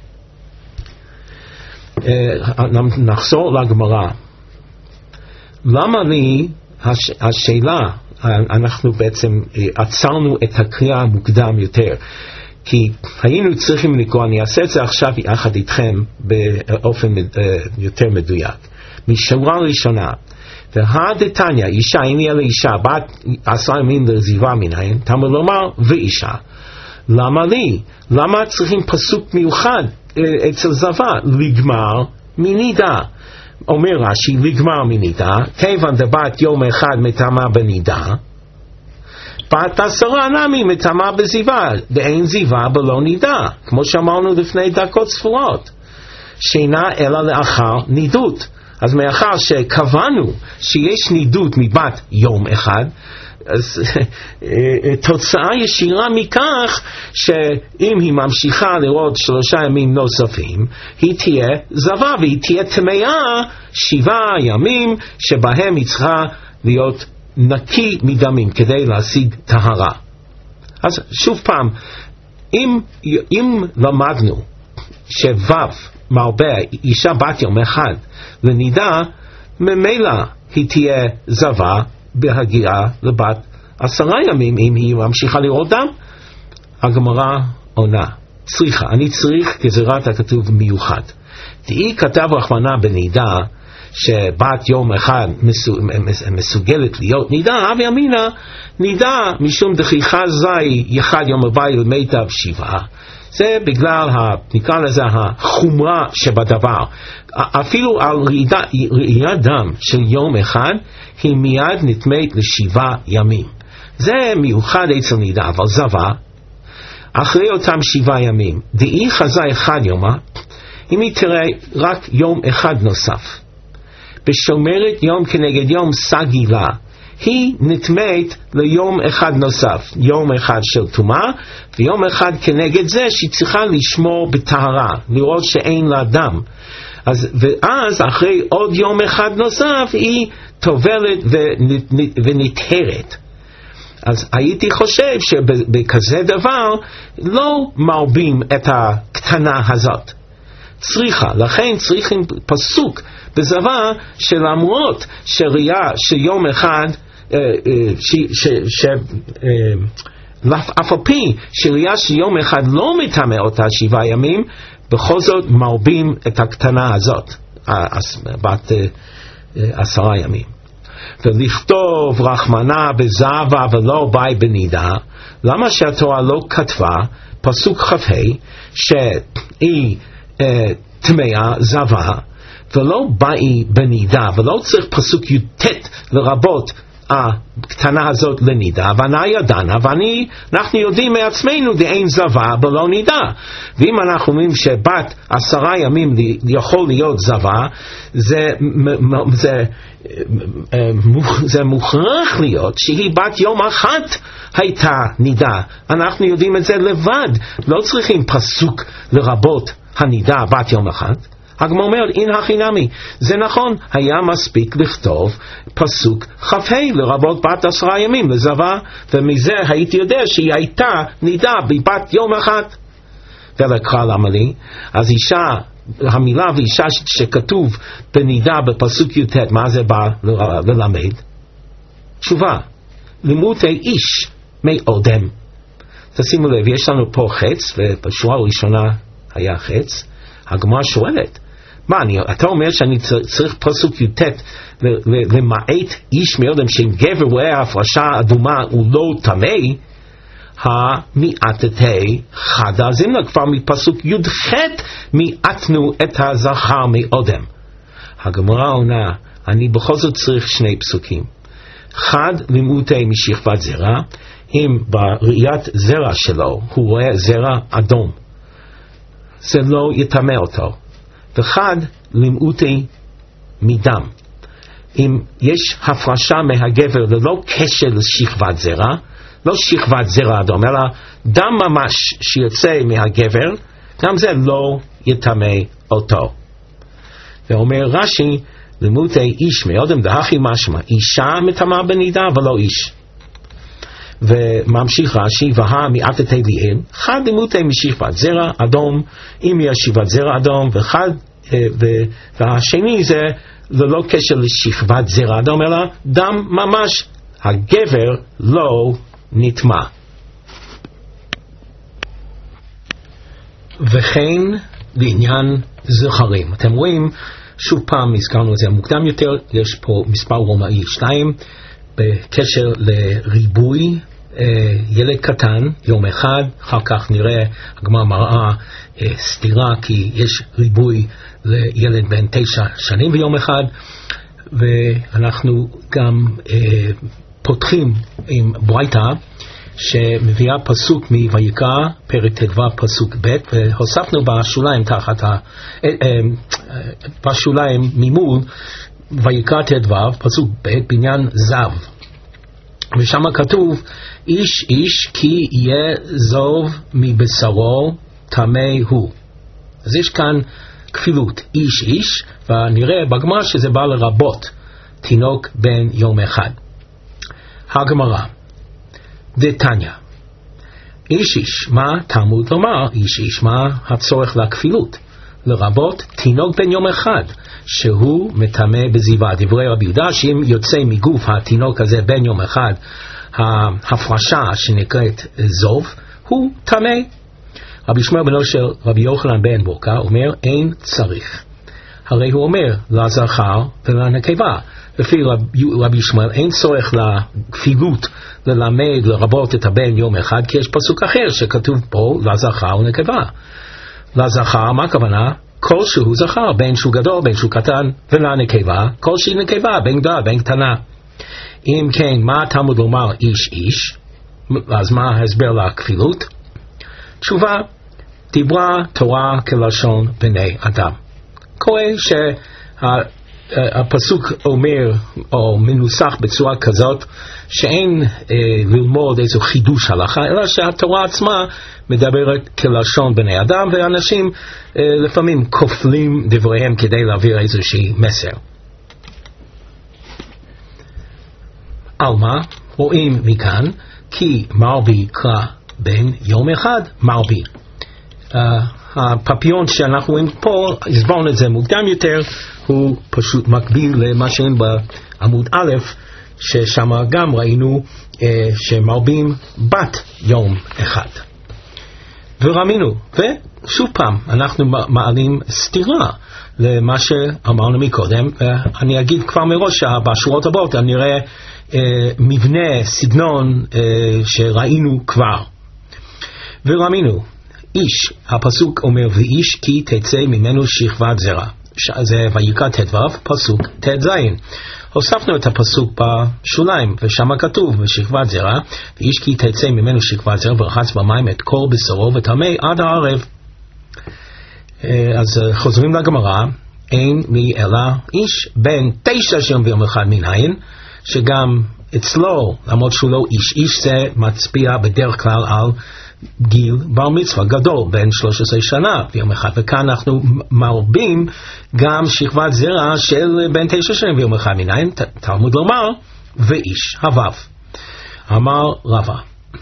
S1: נחזור לגמרא. למה לי השאלה, אנחנו בעצם עצרנו את הקריאה המוקדם יותר, כי היינו צריכים לקרוא, אני אעשה את זה עכשיו יחד איתכם באופן יותר מדויק. משורה ראשונה, והדתניא, אישה, אין לי אלא אישה, בת 10 ימים לזיווה מניין, תלמוד לומר ואישה. למה לי? למה צריכים פסוק מיוחד אצל זבה? לגמר מנידה. אומר רש"י, לגמר מנידה, כיוון דבת יום אחד מטמאה בנידה, בת 10 ימים מטמאה בזיווה, ואין זיווה בלא נידה, כמו שאמרנו לפני דקות ספורות, שאינה אלא לאחר נידות. אז מאחר שקבענו שיש נידות מבת יום אחד, אז תוצאה ישירה מכך שאם היא ממשיכה לראות 3 ימים נוספים, היא תהיה זבה והיא תהיה טמאה 7 ימים שבהם היא צריכה להיות נקי מדמים כדי להשיג טהרה. אז שוב פעם, אם למדנו שוו מרבה אישה בת יום אחד לנידה, ממילא היא תהיה זבה בהגיעה לבת 10 ימים אם היא ממשיכה לראות דם. הגמרא עונה, צריכה, אני צריך גזירת הכתוב מיוחד. דאי כתב רחמנא בנידה, שבת יום אחד מסוגלת להיות נידה, אבי אמינא נידה משום דכיחה זי יחד יום הבא למיטב שבעה. זה בגלל, נקרא לזה, החומרה שבדבר. אפילו על ראיית דם של יום אחד, היא מיד נטמאת ל7 ימים. זה מיוחד אצל נידה, אבל זבה, אחרי אותם 7 ימים, דאי חזה 1 יומה, אם היא תראה רק יום אחד נוסף, בשומרת יום כנגד יום סגילה, היא נטמאת ליום אחד נוסף, יום אחד של טומאה, ויום אחד כנגד זה שהיא צריכה לשמור בטהרה, לראות שאין לה דם. ואז אחרי עוד יום אחד נוסף היא טובלת ונטהרת. אז הייתי חושב שבכזה דבר לא מרבים את הקטנה הזאת. לכן צריכים פסוק בזווה שלמרות שראייה שיום אחד, אף על פי שראייה שיום אחד לא מטמא אותה 7 ימים, בכל זאת מרבים את הקטנה הזאת, בת 10 ימים. ולכתוב רחמנא בזבה ולא באי בנידה, למה שהתורה לא כתבה פסוק כ"ה שהיא טמאה זבה ולא באי בנידה, ולא צריך פסוק י"ט לרבות הקטנה הזאת לנידה, ואנה ידענה, ואנחנו יודעים מעצמנו דאין זבה ולא נידה. ואם אנחנו אומרים שבת 10 ימים יכול להיות זבה, זה מוכרח להיות שהיא בת יום אחת הייתה נידה. אנחנו יודעים את זה לבד, לא צריכים פסוק לרבות הנידה בת יום אחת. הגמרא אומרת, אין הכי נמי, זה נכון, היה מספיק לכתוב פסוק כ"ה לרבות בת 10 ימים לזבה, ומזה הייתי יודע שהיא הייתה נידה בבת יום אחת. ולקרא למה לי? אז אישה, המילה ואישה שכתוב בנידה בפסוק י"ט, מה זה בא ללמד? תשובה, לימודי איש מאודם. תשימו לב, יש לנו פה חץ, ובשורה הראשונה היה חץ. הגמרא שואלת, אתה אומר שאני צריך פסוק י"ט למעט איש מאודם, שאם גבר רואה הפרשה אדומה הוא לא טמא, המעטתי חדה זימנה, כבר מפסוק י"ח מעטנו את הזכר מאודם. הגמרא עונה, אני בכל זאת צריך 2 פסוקים. אחד, לימודי משכבת זרע, אם בראיית זרע שלו הוא רואה זרע אדום, זה לא יטמא אותו. ואחד, לימודי מדם, אם יש הפרשה מהגבר ללא קשר לשכבת זרע, לא שכבת זרע אדום, אלא דם ממש שיוצא מהגבר, גם זה לא יטמא אותו. ואומר רש"י, לימודי איש מאודם דהכי משמע, אישה מטמאה בנידה ולא איש. וממשיך רש"י, והא מעטתי ליאל, אחד לימודי משכבת זרע אדום, אם יש שכבת זרע אדום, והשני זה ללא קשר לשכבת זרע אדום, אלא דם ממש, הגבר לא נטמא. וכן לעניין זכרים, אתם רואים, שוב פעם הזכרנו את זה מוקדם יותר, יש פה מספר רומאי 2 בקשר לריבוי ילד קטן יום אחד, אחר כך נראה הגמרא מראה סתירה כי יש ריבוי לילד בן 9 שנים ביום אחד. ואנחנו גם פותחים עם ברייתא שמביאה פסוק מויקרא פרק ט"ו פסוק ב', והוספנו בשוליים תחת בשוליים ממול ויקרא ט"ו פסוק ב' בעניין זב, ושם כתוב איש איש כי יהיה זוב מבשרו טמא הוא. אז יש כאן כפילות איש איש, ונראה בגמרא שזה בא לרבות תינוק בן יום אחד. הגמרא דתניא איש איש, מה תלמוד לומר איש איש, מה הצורך לכפילות? לרבות תינוק בן יום אחד שהוא מטמא בזיווה. דברי רבי יהודה שאם יוצא מגוף התינוק הזה בן יום אחד ההפרשה שנקראת זוב הוא טמא. רבי ישמעאל בנו של רבי יוחנן בן בוקה אומר אין צריך. הרי הוא אומר לזכר ולנקבה. לפי רבי ישמעאל אין צורך לכפילות ללמד לרבות את הבן יום אחד, כי יש פסוק אחר שכתוב פה לזכר ולנקבה. לזכר מה הכוונה? כל שהוא זכר, בין שהוא גדול בין שהוא קטן, ולנקבה כל שהיא נקבה, בין גדולה בין קטנה. אם כן, מה התלמוד לומר איש איש? אז מה ההסבר לכפילות? תשובה, דיברה תורה כלשון בני אדם. קורה שהפסוק אומר או מנוסח בצורה כזאת שאין ללמוד איזו חידוש הלכה, אלא שהתורה עצמה מדברת כלשון בני אדם, ואנשים לפעמים כופלים דבריהם כדי להעביר איזושהי מסר. על מה? רואים מכאן כי מרבי קרא בן יום אחד מרבי. הפפיון שאנחנו רואים פה, הסברנו את זה מוקדם יותר, הוא פשוט מקביל למה שאין בעמוד א', ששם גם ראינו שמרבים בת יום אחד. ורמינו, ושוב פעם אנחנו מעלים סתירה למה שאמרנו מקודם. אני אגיד כבר מראש שבשורות הבאות אני אראה מבנה, סגנון שראינו כבר. ורמינו, איש, הפסוק אומר ואיש כי תצא ממנו שכבת זרע. זה ויקרא ט"ו, פסוק ט"ז. הוספנו את הפסוק בשוליים, ושם כתוב בשכבת זרע, ואיש כי תצא ממנו שכבת זרע ורחץ במים את כל בשרו וטמא עד הערב. אז חוזרים לגמרא, אין מי אלא איש בן 9 שנים ויום אחד מנין, שגם אצלו, למרות שהוא לא איש, איש זה מצביע בדרך כלל על גיל בר מצווה גדול, בין 13 שנה ויום אחד, וכאן אנחנו מרבים גם שכבת זרע של בין 9 שנים ויום אחד מנין, תלמוד לומר ואיש הוו. אמר רבא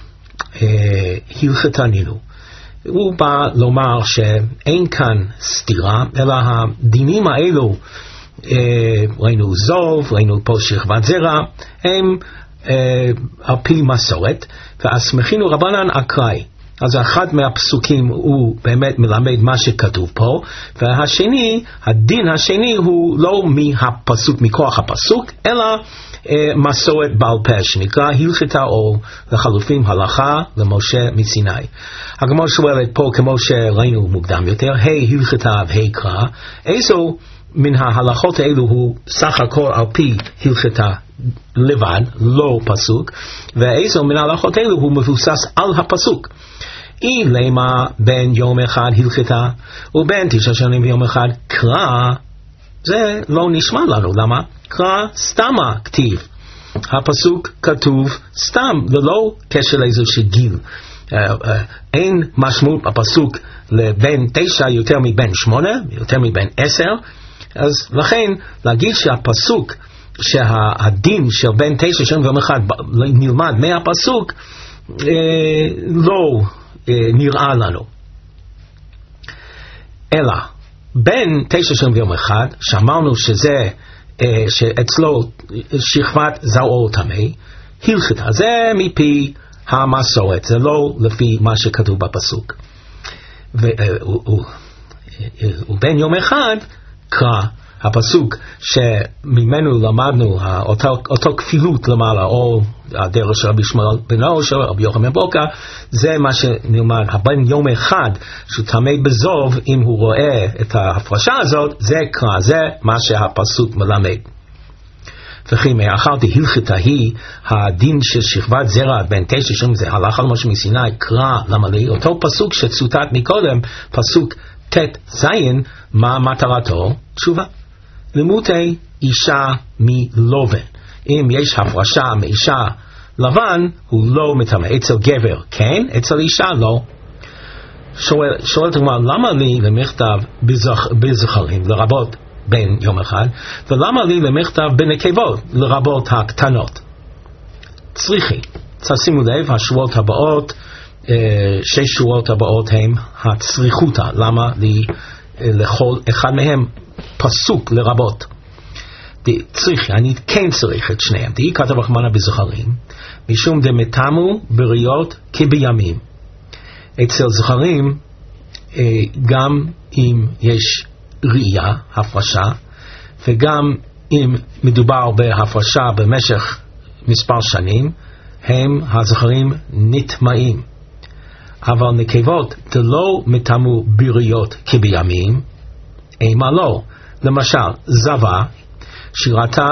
S1: הלכתנינו, הוא בא לומר שאין כאן סתירה, אלא הדינים האלו, ראינו זוב, ראינו פה שכבת זרע, הם על פי מסורת, ואסמכינו רבנן אקראי. אז אחד מהפסוקים הוא באמת מלמד מה שכתוב פה, והשני, הדין השני הוא לא מהפסוק, מכוח הפסוק, אלא מסורת בעל פה שנקרא הלכתה או לחלופין הלכה למשה מסיני. הגמרא שואלת פה כמו שראינו מוקדם יותר, הלכתה והקרא, איזו מן ההלכות האלו הוא סך הכל על פי הלכתה לבד, לא פסוק, ואיזו מן ההלכות האלו הוא מבוסס על הפסוק. אי למה בין יום אחד הלכתה ובין 9 שנים ויום אחד קרא, זה לא נשמע לנו. למה? קרא סתמה כתיב, הפסוק כתוב סתם ללא קשר לאיזשהו גיל. אין משמעות בפסוק לבין 9 יותר מבין 8 יותר מבין 10, אז לכן להגיד שהפסוק שהדין של בין 9 שנים ויום אחד נלמד מהפסוק לא נראה לנו. אלא בין 9 שנים ויום אחד שאמרנו שזה שאצלו שכבת זרעו טמא, הלכתה, זה מפי המסורת, זה לא לפי מה שכתוב בפסוק. ובין יום אחד קרא, הפסוק שממנו למדנו אותו כפילות למעלה, או הדרך של רבי ישמעאל בנו של רבי יוחנן בן בוקה, זה מה שנלמד, הבן יום אחד שהוא טמא בזוב, אם הוא רואה את ההפרשה הזאת, זה קרא, זה מה שהפסוק מלמד. וכי מאחר דהלכתה היא הדין של שכבת זרע בין 9 שנים, זה הלכה למשה מסיני, קרא למלא, אותו פסוק שצוטט מקודם, פסוק ט"ז, מה מטרתו? תשובה, לימודי אישה מלובן. אם יש הפרשה מאישה לבן, הוא לא מטמא. אצל גבר כן, אצל אישה לא. שואלת הגמרא, למה לי למכתב בזכרים לרבות בין יום אחד, ולמה לי למכתב בנקבות לרבות הקטנות? צריכי. שימו לב, השורות הבאות, 6 שורות הבאות הם הצריכותה. למה לי לכל אחד מהם פסוק לרבות? צריכי, אני כן צריך את שניהם. די כתב רחמנא בזכרים, משום דמתמו בריות כבימים. אצל זכרים גם אם יש ראייה, הפרשה, וגם אם מדובר בהפרשה במשך מספר שנים, הם הזכרים נטמעים. אבל נקבות דלא מטמאו בריות כבימים, אימה לא. למשל, זבה שראתה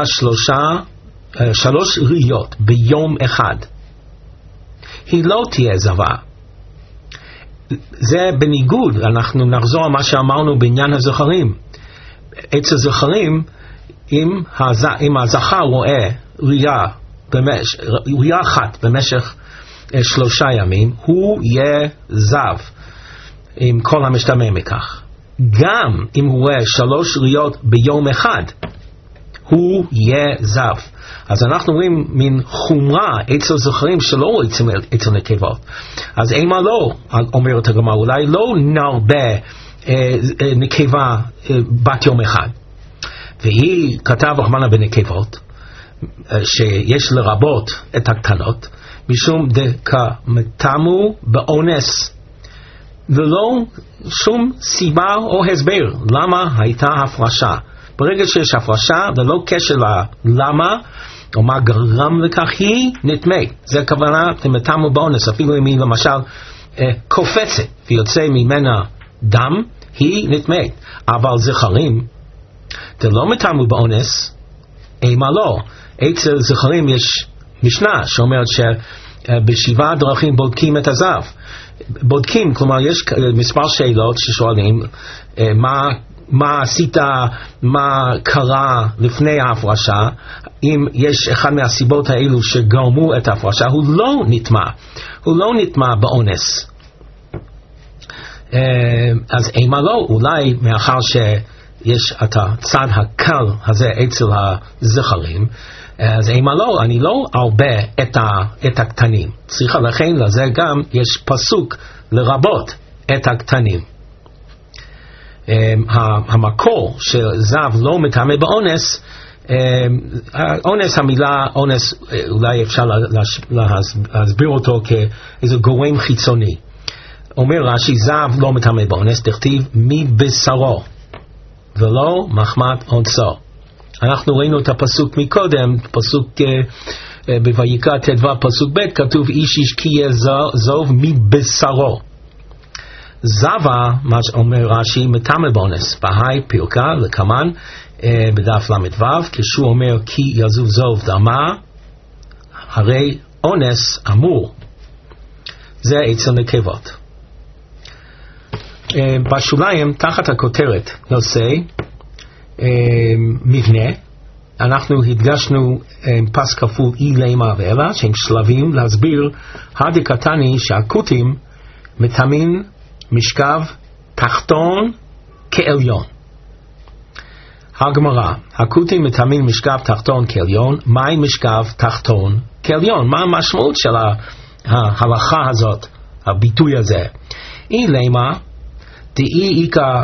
S1: 3 ראיות ביום אחד, היא לא תהיה זבה. זה בניגוד, אנחנו נחזור על מה שאמרנו בעניין הזכרים. אצל זכרים, אם הזכר רואה ראייה אחת במשך 3 ימים, הוא יהיה זב עם כל המשתמע מכך. גם אם הוא רואה 3 ראיות ביום אחד, הוא יהיה זב. אז אנחנו רואים מין חומרה אצל זכרים שלא רואים אצל נקבות. אז אימה לא, אומרת הגמרא, אולי לא נרבה נקבה בת יום אחד. והיא כתב רחמנא בנקבות שיש לרבות את הקטנות, משום דקמטמאו באונס, ולא שום סיבה או הסבר למה הייתה הפרשה. ברגע שיש הפרשה, ללא קשר ללמה או מה גרם לכך, היא נטמאת. זה הכוונה, תמטמאו באונס. אפילו אם היא למשל קופצת ויוצא ממנה דם, היא נטמאת. אבל זכרים דלא מטמאו באונס, אימה לא. אצל זכרים יש משנה שאומרת שב7 דרכים בודקים את הזב. בודקים, כלומר יש מספר שאלות ששואלים מה עשית, מה קרה לפני ההפרשה. אם יש אחד מהסיבות האלו שגרמו את ההפרשה, הוא לא נטמע באונס. אז אימה לא, אולי מאחר שיש את הצד הקל הזה אצל הזכרים, אז אימה לא, אני לא הרבה את הקטנים. צריכה לכן לזה גם יש פסוק לרבות את הקטנים. המקור של זב לא מטמא באונס, אונס, המילה אונס אולי אפשר להסביר אותו כאיזה גורם חיצוני. אומר רש"י, זב לא מטמא באונס, תכתיב מבשרו ולא מחמת אונסו. אנחנו ראינו את הפסוק מקודם, פסוק בויקרא ט"ו פסוק ב', כתוב איש כי יהיה זוב מבשרו. זבה, מה שאומר רש"י, מטמא באונס. בהאי פירקה לקמן בדף ל"ו, כשהוא אומר כי יזוב זוב דמה, הרי אונס אמור. זה אצל נקבות. בשוליים, תחת הכותרת נושא מבנה, אנחנו הדגשנו פס כפול אי לימה ואלה, שהם שלבים להסביר הדקתני שהקוטים מטמאים משכב תחתון כעליון. הגמרא, הקוטים מטמאים משכב תחתון כעליון. מהי משכב תחתון כעליון? מה המשמעות של ההלכה הזאת, הביטוי הזה? אי לימה דאי איקה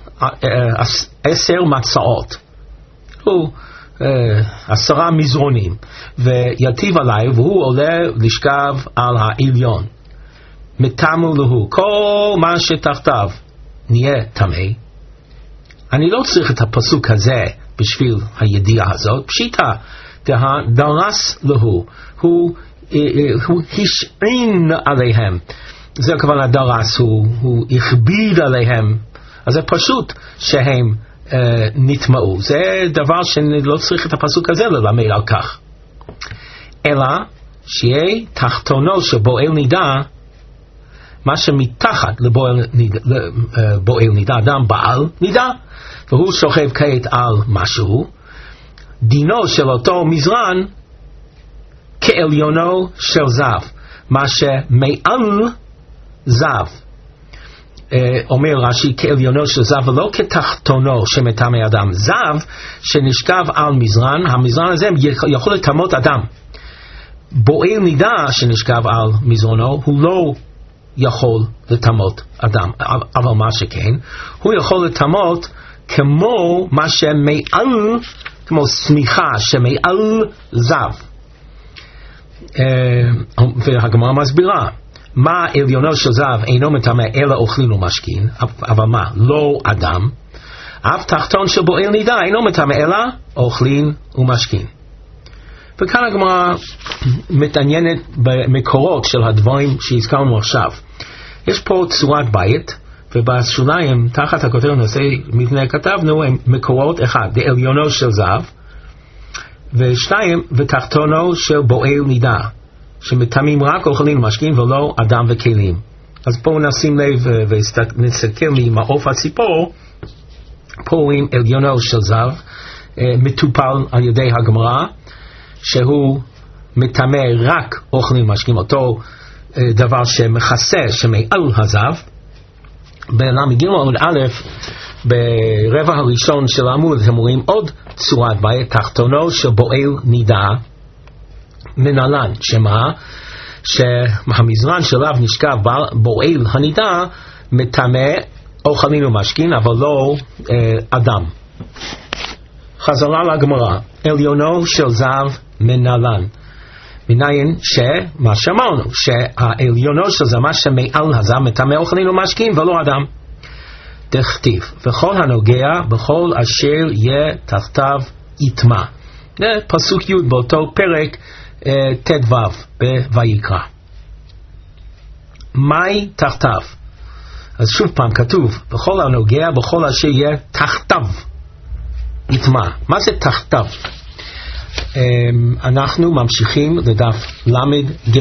S1: 10 מצעות, הוא 10 מזרונים, ויטיב עליי, והוא עולה לשכב על העליון. מטמאו לו, כל מה שתחתיו נהיה טמא. אני לא צריך את הפסוק הזה בשביל הידיעה הזאת. פשיטה, דרס לו, הוא השעין עליהם. זה הכוונה דרס, הוא הכביד עליהם. אז זה פשוט שהם נטמאו. זה דבר שאני לא צריך את הפסוק הזה ללמד על כך. אלא שיהיה תחתונו שבועל נידה, מה שמתחת לבועל נידה, אדם בעל נידה, והוא שוכב כעת על משהו, דינו של אותו מזרן כעליונו של זב, מה שמעל זב. אומר רש"י כעליונו של זב ולא כתחתונו שמטמא אדם. זב שנשכב על מזרן, המזרן הזה יכול לטמא אדם. בועל נידה שנשכב על מזרנו הוא לא יכול לטמא אדם, אבל מה שכן, הוא יכול לטמא כמו מה שמעל, כמו סמיכה שמעל זב. והגמרא מסבירה, מה עליונו של זהב אינו מטמא אלא אוכלין ומשכין, אבל מה? לא אדם. אף תחתון של בועל נידה אינו מטמא אלא אוכלין ומשכין. וכאן הגמרא מתעניינת במקורות של הדברים שהזכרנו עכשיו. יש פה צורת בית, ובשוליים תחת הכותרת נושא מבנה כתבנו הם מקורות: אחד, עליונו של זהב, ושתיים, ותחתונו של בועל נידה, שמטמאים רק אוכלים ומשכין ולא אדם וכלים. אז פה נשים לב ונסתכל ממעוף הציפור. פה רואים עליונו של זהב מטופל על ידי הגמרא, שהוא מטמא רק אוכלים ומשכין, אותו דבר שמכסה, שמעל הזהב. בל"ג עוד א', ברבע הראשון של העמוד אתם רואים עוד צורת בית: תחתונו של בועל נידה מנהלן, שמה? שהמזרן שלב נשכב בועל הנידה מטמא אוכלים ומשכין אבל לא אדם. חזרה לגמרא: עליונו של זהב מנהלן, מניין שמה שאמרנו, שהעליונו של זהב, מה שמעל הזהב, מטמא אוכלים ומשכין ולא אדם. דכתיב: וכל הנוגע בכל אשר יהיה תחתיו יטמא. זה פסוק י' באותו פרק ט"ו בויקרא. מהי תחתיו? אז שוב פעם כתוב: בכל הנוגע בכל אשר יהיה תחתיו יטמא. מה זה תחתיו? אנחנו ממשיכים לדף ל"ג.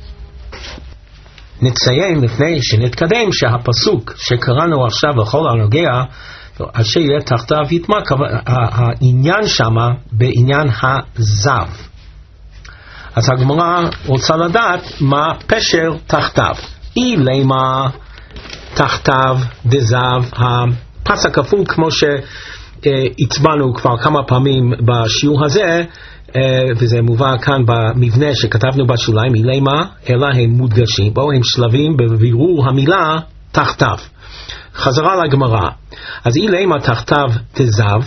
S1: נציין לפני שנתקדם שהפסוק שקראנו עכשיו בכל הנוגע אשר יהיה תחתיו יטמא, העניין שמה בעניין הזב. אז הגמרא רוצה לדעת מה פשר תחתיו. אילמה תחתיו דזב, הפס הכפול כמו שהצבענו כבר כמה פעמים בשיעור הזה, וזה מובא כאן במבנה שכתבנו בשוליים, אילמה, אלא הם מודגשים בו, הם שלבים בבירור המילה תחתיו. חזרה לגמרא. אז אילמה תחתיו תזב,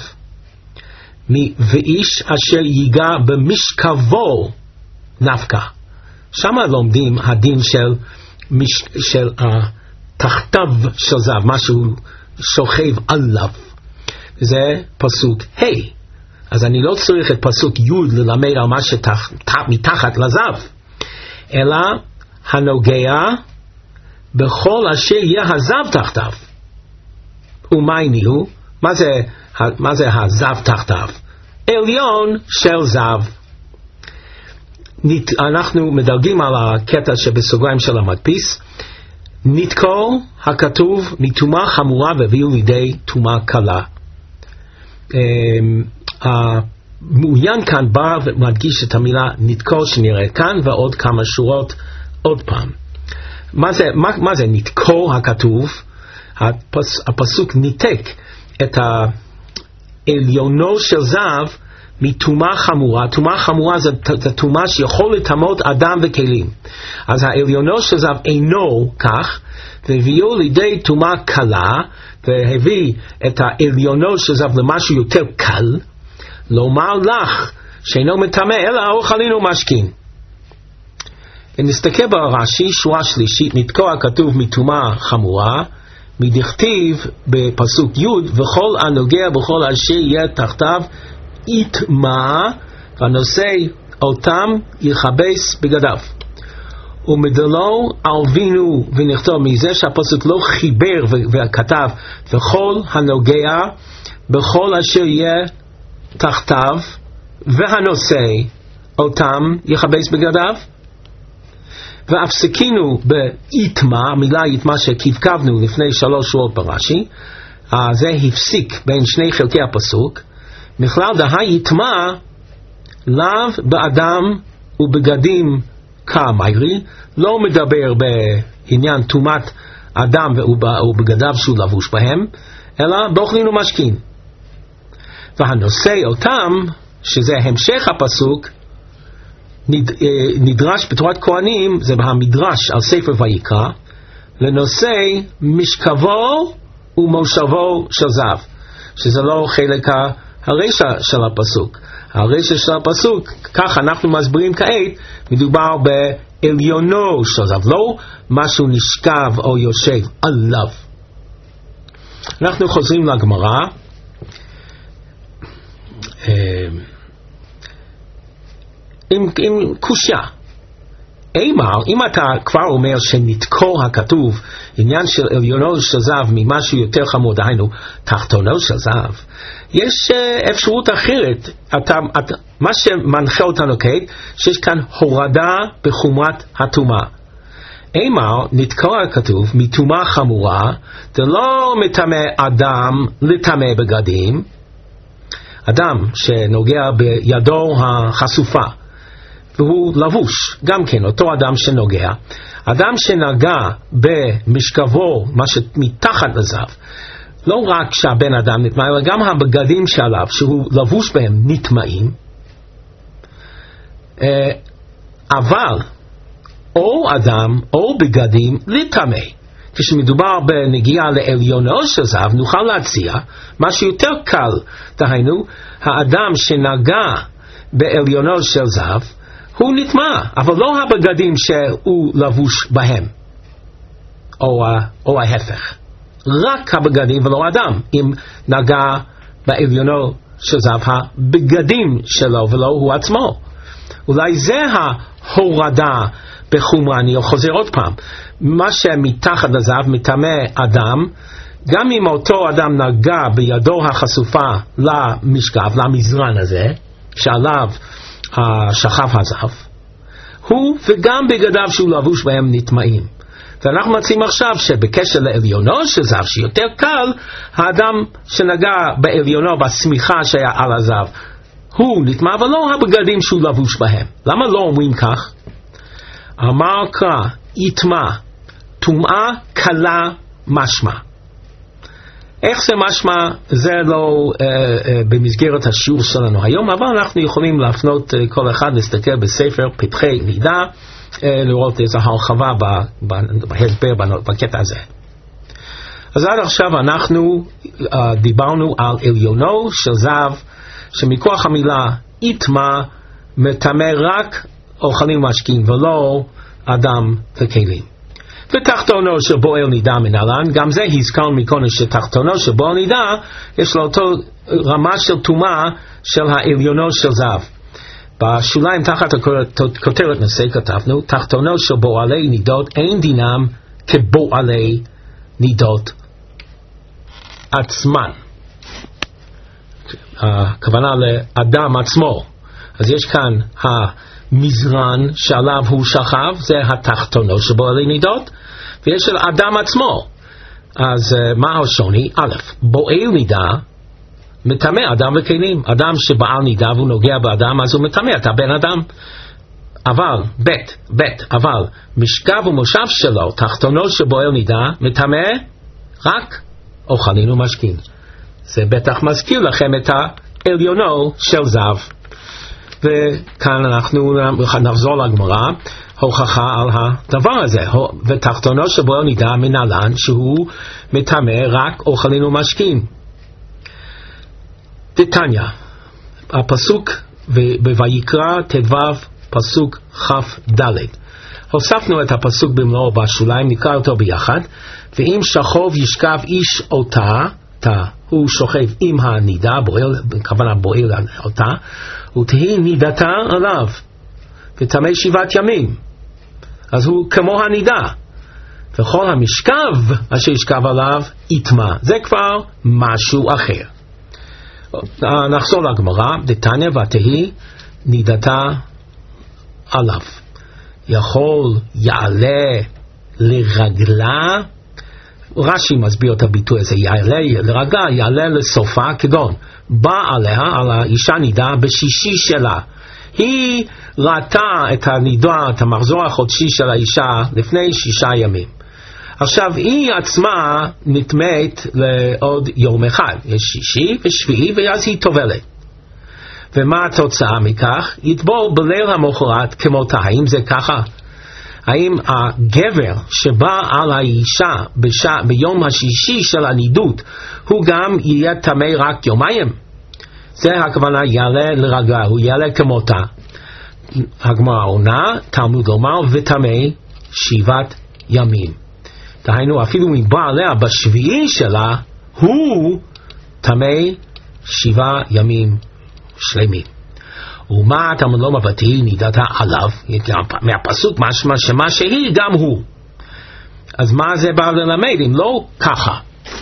S1: ואיש אשר ייגע במשכבו נפקא. שם לומדים הדין של תחתיו של זב, משהו שוכב עליו. זה פסוק ה'. אז אני לא צריך את פסוק י' ללמד על מה שמתחת לזב, אלא הנוגע בכל אשר יהיה הזב תחתיו. ומייני הוא? מה זה הזב תחתיו? עליון של זב. אנחנו מדלגים על הקטע שבסוגריים של המדפיס. נתקו הכתוב מטומאה חמורה והביאו לידי טומאה קלה. המעוין כאן בא ומדגיש את המילה נתקו שנראה כאן ועוד כמה שורות עוד פעם. מה זה נתקו הכתוב? הפסוק ניתק את העליונו של זב מטומאה חמורה. טומאה חמורה זה טומאה שיכול לטמאות אדם וכלים. אז העליונו של זב אינו כך, והביאו לידי טומאה קלה, והביא את העליונו של זב למשהו יותר קל, לומר לך שאינו מטמא אלא אוכלים ומשכין. נסתכל ברש"י, שורה שלישית, נתקוע כתוב מטומאה חמורה, מדכתיב בפסוק י' וכל הנוגע בכל אשר יהיה תחתיו יטמא, והנושא אותם יכבס בגדיו. ומדלו ערבינו ונכתוב מזה שהפסוק לא חיבר וכתב וכל הנוגע בכל אשר יהיה תחתיו והנושא אותם יכבס בגדיו. והפסקינו ביטמא, המילה יטמא שכבקבנו לפני 3 שורות ברש"י, זה הפסיק בין שני חלקי הפסוק. מכלל דה יטמא לאו באדם ובגדים כמיירי, לא מדבר בעניין טומאת אדם ובגדיו שהוא לבוש בהם, אלא באוכלים ומשכין. והנושא אותם, שזה המשך הפסוק, נדרש בתורת כהנים, זה במדרש על ספר ויקרא, לנושא משכבו ומושבו של זב, שזה לא חלק הרשע של הפסוק. הרשע של הפסוק, כך אנחנו מסבירים כעת, מדובר עליונו של זהב, לא משהו נשכב או יושב עליו. אנחנו חוזרים לגמרא. עם קושיה. אם אתה כבר אומר שנתקור הכתוב עניין של עליונו של זהב ממשהו יותר חמור, דהיינו תחתונו של זהב, יש אפשרות אחרת. מה שמנחה אותנו כעת, שיש כאן הורדה בחומרת הטומאה. נתקור הכתוב מטומאה חמורה, זה לא מטמא אדם לטמא בגדים. אדם שנוגע בידו החשופה והוא לבוש, גם כן אותו אדם שנוגע. אדם שנגע במשכבו, מה שמתחת לזהב, לא רק שהבן אדם נטמא, אלא גם הבגדים שעליו שהוא לבוש בהם נטמאים. אבל או אדם או בגדים לטמא. כשמדובר בנגיעה לעליונו של זהב, נוכל להציע משהו יותר קל, דהיינו האדם שנגע בעליונו של זהב הוא נטמא, אבל לא הבגדים שהוא לבוש בהם, או ההפך, רק הבגדים ולא אדם. אם נגע בעליונו של זהב, הבגדים שלו ולא הוא עצמו. אולי זה ההורדה בחומרה. אני חוזר עוד פעם, מה שמתחת לזהב מטמא אדם, גם אם אותו אדם נגע בידו החשופה למשכב, למזרן הזה שעליו שכב הזהב, הוא וגם בגדיו שהוא לבוש בהם נטמאים. ואנחנו מציעים עכשיו שבקשר לעליונו של זהב, שיותר קל, האדם שנגע בעליונו בסמיכה שהיה על הזהב הוא נטמא, אבל לא הבגדים שהוא לבוש בהם. למה לא אומרים כך? אמר קרא יטמא, טומאה קלה משמע. איך זה משמע? זה לא במסגרת השיעור שלנו היום, אבל אנחנו יכולים להפנות כל אחד להסתכל בספר פתחי נידה, לראות איזו הרחבה בהסבר בקטע הזה. אז עד עכשיו אנחנו דיברנו על עליונו של זהב, שמכוח המילה יטמא מטמא רק אוכלים משקים ולא אדם וכלים. ותחתונו של בועל נידה מנהלן, גם זה הזכרנו מקודם שתחתונו של בועל נידה יש לו אותו רמה של טומאה של העליונו של זהב. בשוליים תחת הכותרת נושא כתבנו, תחתונו של בועלי נידות אין דינם כבועלי נידות עצמן. הכוונה לאדם עצמו. אז יש כאן המזרן שעליו הוא שכב, זה התחתונו של בועלי נידות, ויש של אדם עצמו. אז מה השוני? א', בועל נידה מטמא אדם וכלים. אדם שבעל נידה והוא נוגע באדם, אז הוא מטמא, אתה בן אדם. אבל אבל משכב ומושב שלו, תחתונו של בועל נידה, מטמא רק אוכלים ומשקים. זה בטח מזכיר לכם את העליונו של זהב. וכאן אנחנו נחזור לגמרא, הוכחה על הדבר הזה. ותחתונו של בועל נידה מנהלן שהוא מטמא רק אוכלים ומשקים. דתניא, הפסוק בויקרא ט"ו פסוק כ"ד. הוספנו את הפסוק במלואו בשוליים, נקרא אותו ביחד. ואם שכוב ישכב איש אותה, הוא שוכב עם הנידה, בועל, בכוונה בועל אותה, ותהי נידתה עליו, וטמא 7 ימים. אז הוא כמו הנידה. וכל המשכב אשר ישכב עליו יטמא. זה כבר משהו אחר. נחזור לגמרא, דתניא ותהי נידתה עליו. יכול יעלה לרגלה, רש"י מסביר את הביטוי הזה, יעלה לרגלה, יעלה לסופה, כגון בא עליה, על האישה נידה בשישי שלה. היא ראתה את הנידה, את המחזור החודשי של האישה לפני 6 ימים. עכשיו היא עצמה נטמאת לעוד יום אחד, יש שישי ושביעי, ואז היא טובלת. ומה התוצאה מכך? יטבול בליל המחרת כמותה. האם זה ככה? האם הגבר שבא על האישה ביום השישי של הנידות הוא גם יהיה טמא רק 2 ימים? זה הכוונה יעלה לרגלה, הוא יעלה כמותה. הגמרא עונה, תלמוד לומר, וטמא 7 ימים. דהיינו, אפילו מבא עליה בשביעי שלה, הוא טמא 7 ימים שלמים. ומה תלמוד לומר ותהי נידתה עליו, מהפסוק משמע שמה שהיא גם הוא. אז מה זה בא ללמד אם לא ככה?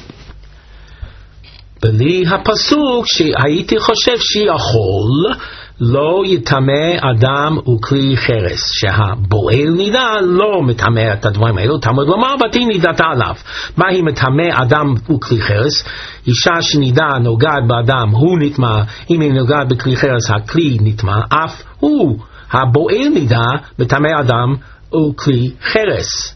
S1: בלי הפסוק שהייתי חושב שיכול לא יטמא אדם וכלי חרס, שהבועל נידה לא מטמא את הדברים האלו. תלמוד לומר ותהי נידתה עליו. מה היא מטמא אדם וכלי חרס? אישה שנידה נוגעת באדם הוא נטמא, אם היא נוגעת בכלי חרס הכלי נטמא, אף הוא הבועל נידה מטמא אדם וכלי חרס.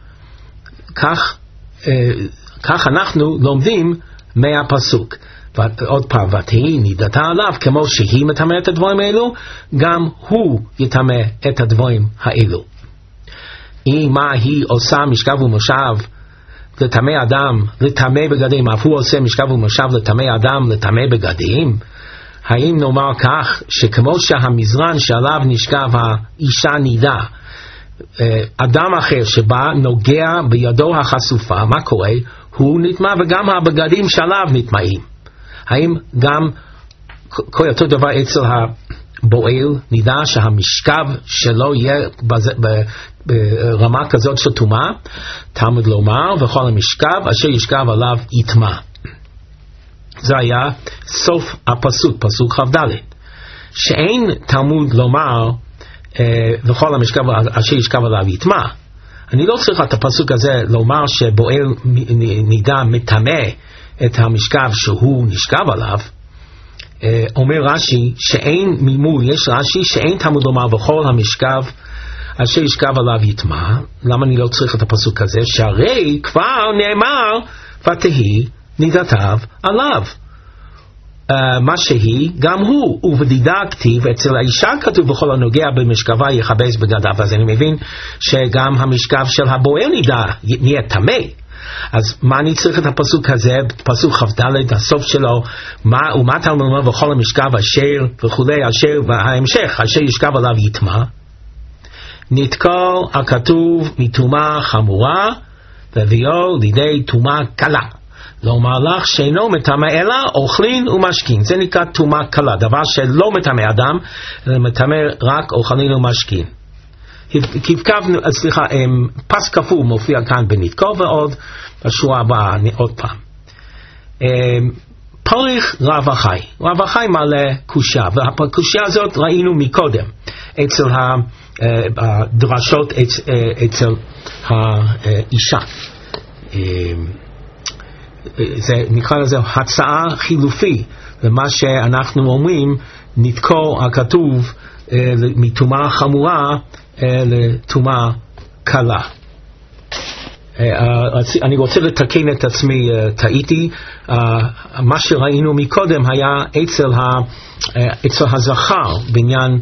S1: כך אנחנו לומדים מהפסוק. עוד פעם, ותהי נידתה עליו, כמו שהיא מטמא את הדברים האלו, גם הוא יטמא את הדברים האלו. אם מה היא עושה משכב ומושב לטמא אדם, לטמא בגדים, אף הוא עושה משכב ומושב לטמא אדם, לטמא בגדים, האם נאמר כך, שכמו שהמזרן שעליו נשכב האישה נידה, אדם אחר שבא נוגע בידו החשופה, מה קורה? הוא נטמא וגם הבגדים שעליו נטמאים. האם גם כל אותו דבר אצל הבועל נידע שהמשכב שלו יהיה ברמה כזאת של טומאה? תלמוד לומר וכל המשכב אשר ישכב עליו יטמא. זה היה סוף הפסוק, פסוק כ"ד. שאין תלמוד לומר וכל המשכב אשר ישכב עליו יטמא. אני לא צריך את הפסוק הזה לומר שבועל נידה מטמא את המשכב שהוא נשכב עליו. אומר רש"י שאין ממול, יש רש"י שאין תלמוד לומר וכל המשכב אשר ישכב עליו יטמא. למה אני לא צריך את הפסוק הזה? שהרי כבר נאמר ותהי נידתיו עליו. מה שהיא גם הוא, ובדידה כתיב אצל האישה כתוב בכל הנוגע במשכבה יכבס בגדיו. אז אני מבין שגם המשכב של הבועל נידה נהיה טמא. אז מה אני צריך את הפסוק הזה, פסוק כ"ד, הסוף שלו, ומה תלמוד לומר וכל המשכב אשר וכולי, אשר וההמשך אשר ישכב עליו יטמא, נתקל הכתוב מטומאה חמורה והביאו לידי טומאה קלה. לומר לך שאינו מטמא אלא אוכלין ומשקין. זה נקרא טומאה קלה, דבר שלא מטמא אדם, אלא מטמא רק אוכלין ומשקין. פס כפול מופיע כאן בנתקו, ועוד בשורה הבאה עוד פעם. פריך רב החי. רב החי מעלה קושיה, והקושיה הזאת ראינו מקודם אצל הדרשות אצל האישה. זה נקרא לזה הצעה חילופי למה שאנחנו אומרים נתקו הכתוב מטומאה חמורה לטומאה קלה. אני רוצה לתקן את עצמי, טעיתי. מה שראינו מקודם היה אצל הזכר בעניין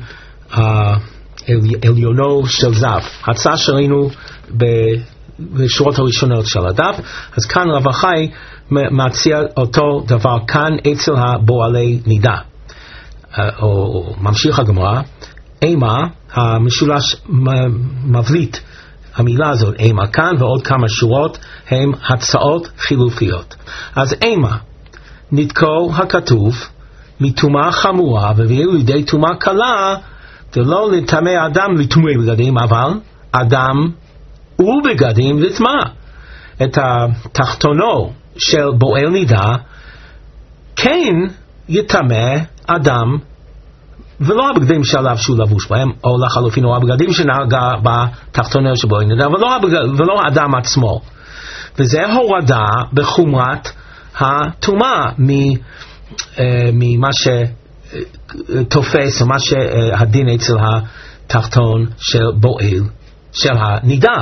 S1: עליונו של זב, הצעה שראינו בשורות הראשונות של הדף. אז כאן רב החי מציע אותו דבר כאן אצל הבועלי נידה. או ממשיך הגמרא, אימה, המשולש מבליט המילה הזאת אימה כאן, ועוד כמה שורות הם הצעות חילופיות. אז אימה, נתקו הכתוב מטומאה חמורה והביאו לידי טומאה קלה, ולא לטמא אדם לטמא בגדים, אבל אדם ובגדים לטמא. את התחתונו של בועל נידה כן יטמא אדם, ולא הבגדים שעליו שהוא לבוש בהם, או לחלופין או הבגדים שנגע בתחתונו של בועל נידה, ולא האדם עצמו. וזה הורדה בחומרת הטומאה ממה שתופס או מה שהדין אצל התחתון של בועל של הנידה.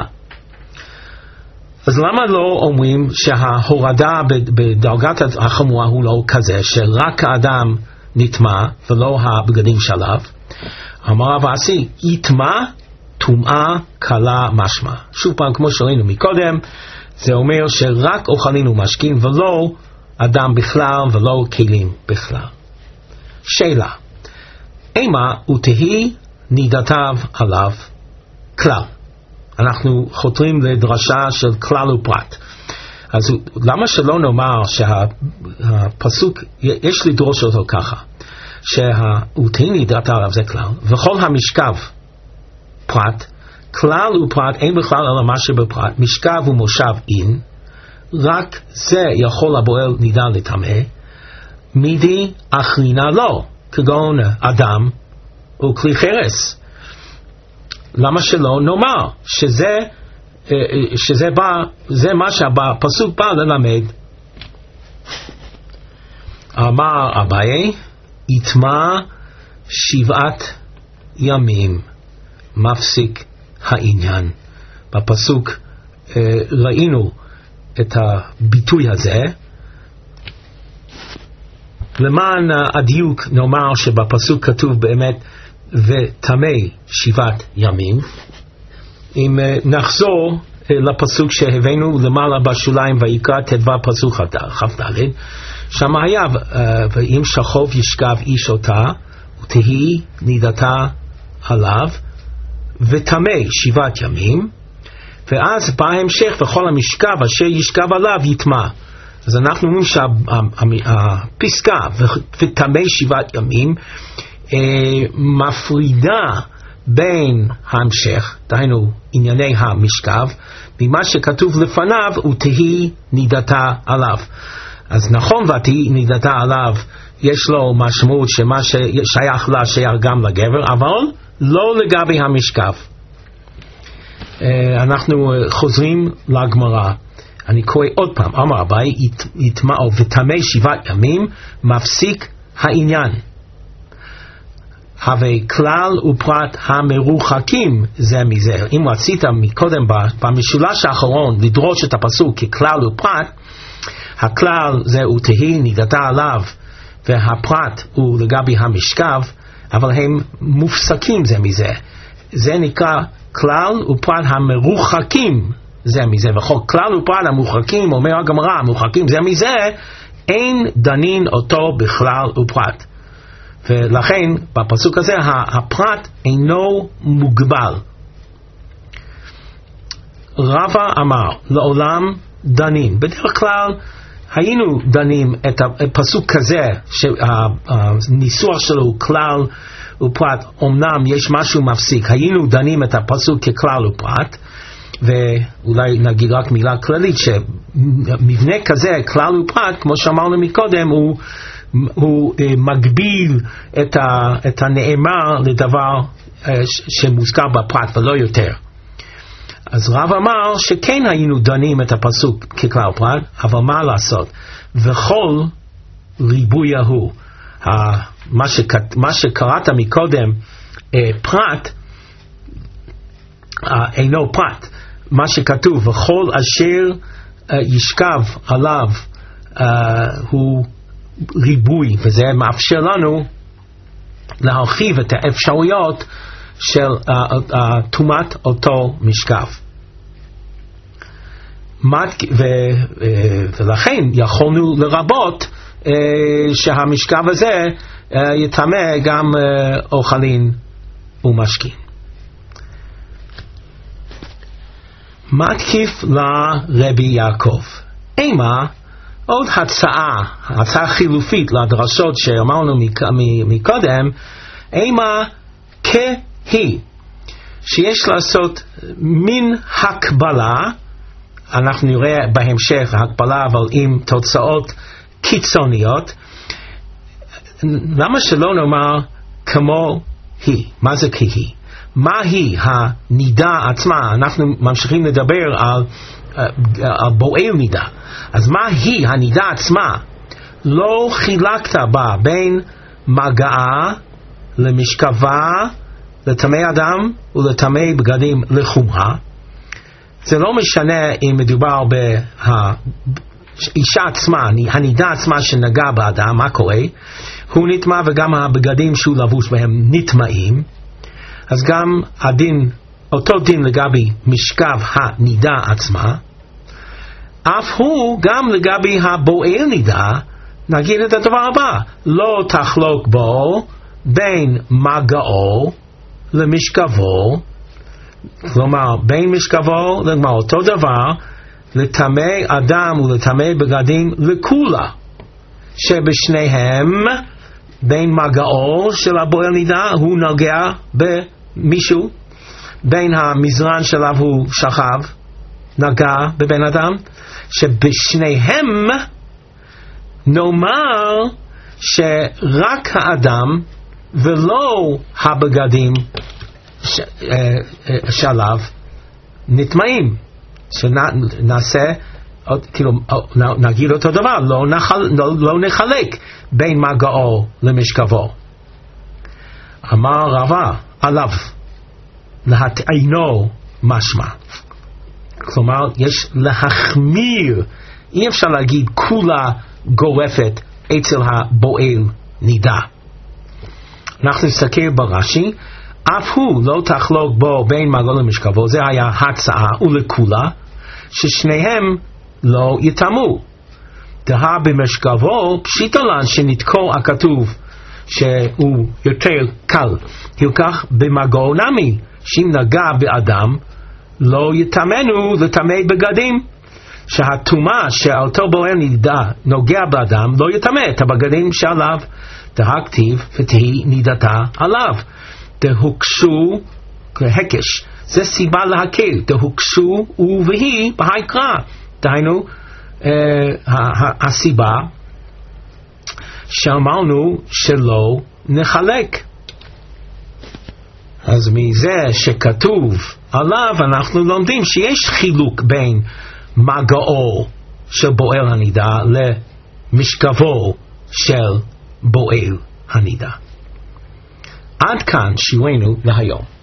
S1: אז למה לא אומרים שההורדה בדרגת החמורה הוא לא כזה, שרק האדם נטמא ולא הבגדים שלו? אמר רב אסי, יטמא טומאה קלה משמע. שוב פעם, כמו שראינו מקודם, זה אומר שרק אוכלים ומשקים ולא אדם בכלל ולא כלים בכלל. שאלה, אימה ותהי נידתיו עליו כלל. אנחנו חותרים לדרשה של כלל ופרט. אז למה שלא נאמר שהפסוק, יש לדרוש אותו ככה, ותהי נידתיו עליו זה כלל, וכל המשכב פרט, כלל ופרט אין בכלל אלא מה שבפרט, משכב ומושב אין, רק זה יכול הבועל נידה לטמא, מידי אחרינה לא, כגון אדם וכלי חרס. למה שלא נאמר שזה בא, זה מה שהפסוק בא ללמד. אמר אביי, יטמא 7 ימים, מפסיק העניין. בפסוק ראינו את הביטוי הזה. למען הדיוק נאמר שבפסוק כתוב באמת וטמא 7 ימים. אם נחזור לפסוק שהבאנו למעלה בשוליים ויקרא ט"ו פסוק כ"ד, שם היה ואם שכוב ישכב איש אותה ותהי נידתה עליו וטמא 7 ימים, ואז בא המשך וכל המשכב אשר ישכב עליו יטמא. אז אנחנו אומרים שהפסקה וטמא 7 ימים מפרידה בין ההמשך, דהיינו ענייני המשכב, ממה שכתוב לפניו ותהי נידתה עליו. אז נכון ותהי נידתה עליו יש לו משמעות שמה ששייך לה שייך גם לגבר, אבל לא לגבי המשכב. אנחנו חוזרים לגמרא. אני קורא עוד פעם, אמר אביי, יטמא וטמא 7 ימים, מפסיק העניין. הווה כלל ופרט המרוחקים זה מזה. אם רצית מקודם במשולש האחרון לדרוש את הפסוק ככלל ופרט, הכלל זה ותהי נידתה עליו, והפרט הוא לגבי המשכב, אבל הם מופסקים זה מזה. זה נקרא כלל ופרט המרוחקים זה מזה, וכל כלל ופרט המורחקים, אומר הגמרא, המורחקים זה מזה, אין דנין אותו בכלל ופרט. ולכן בפסוק הזה הפרט אינו מוגבל. רבא אמר לעולם דנים. בדרך כלל היינו דנים את הפסוק כזה שהניסוח שלו הוא כלל ופרט, אמנם יש משהו מפסיק, היינו דנים את הפסוק ככלל ופרט. ואולי נגיד רק מילה כללית שמבנה כזה כלל ופרט כמו שאמרנו מקודם הוא מגביל את הנאמר לדבר שמוזכר בפרט ולא יותר. אז רב אמר שכן היינו דנים את הפסוק ככלל ופרט, אבל מה לעשות, וכל ריבוי ההוא מה שקראת מקודם פרט אינו פרט, מה שכתוב וכל אשר ישכב עליו הוא ריבוי, וזה מאפשר לנו להרחיב את האפשרויות של תומת אותו משכב. ולכן יכולנו לרבות שהמשכב הזה יטמא גם אוכלין ומשקין. מתקיף לרבי יעקב. אימה עוד הצעה חילופית לדרשות שאמרנו מקודם, אימה כהי, שיש לעשות מין הקבלה, אנחנו נראה בהמשך הקבלה אבל עם תוצאות קיצוניות. למה שלא נאמר כמו היא? מה זה כהי? מה היא הנידה עצמה? אנחנו ממשיכים לדבר על בועל נידה. אז מה היא הנידה עצמה? לא חילקת בה בין מגעה למשכבה לטמא אדם ולטמא בגדים לחומרה. זה לא משנה אם מדובר באישה עצמה, הנידה עצמה שנגע באדם, מה קורה? הוא נטמא וגם הבגדים שהוא לבוש בהם נטמאים. אז גם הדין, אותו דין לגבי משכב הנידה עצמה, אף הוא גם לגבי הבועל נידה, נגיד את הדבר הבא, לא תחלוק בו בין מגעו למשכבו, כלומר בין משכבו לגמר אותו דבר, לטמא אדם ולטמא בגדים לכולה, שבשניהם בין מגעו של הבועל נידה הוא נוגע במישהו, בין המזרן שלו הוא שכב נגע בבן אדם, שבשניהם נאמר שרק האדם ולא הבגדים שעליו נטמעים. שנעשה, כאילו, נגיד אותו דבר, לא נחלק בין מגעו למשכבו. אמר רבא עליו להטעינו משמע, כלומר יש להחמיר, אי אפשר להגיד כולה גורפת אצל הבועל נידה. אנחנו נסתכל ברש"י, אף הוא לא תחלוק בו בין מגעו למשכבו, זה היה הצעה ולכולה, ששניהם לא יטמאו. דהה במשכבו פשיטא לן שנתקו הכתוב שהוא יותר קל, הלקח במגעו נמי, שאם נגע באדם לא יטמאנו לטמא בגדים, שהטומאה שעל אותו בועל נידה נוגע באדם לא יטמא את הבגדים שעליו. דהה כתיב ותהי נידתה עליו, דהוקשו כהקש, זה סיבה להקל, דהוקשו ובהי בהיקרא, דהיינו הסיבה שאמרנו שלא נחלק. אז מזה שכתוב עליו אנחנו לומדים שיש חילוק בין מגעו של בועל הנידה למשכבו של בועל הנידה. עד כאן שיעורנו להיום.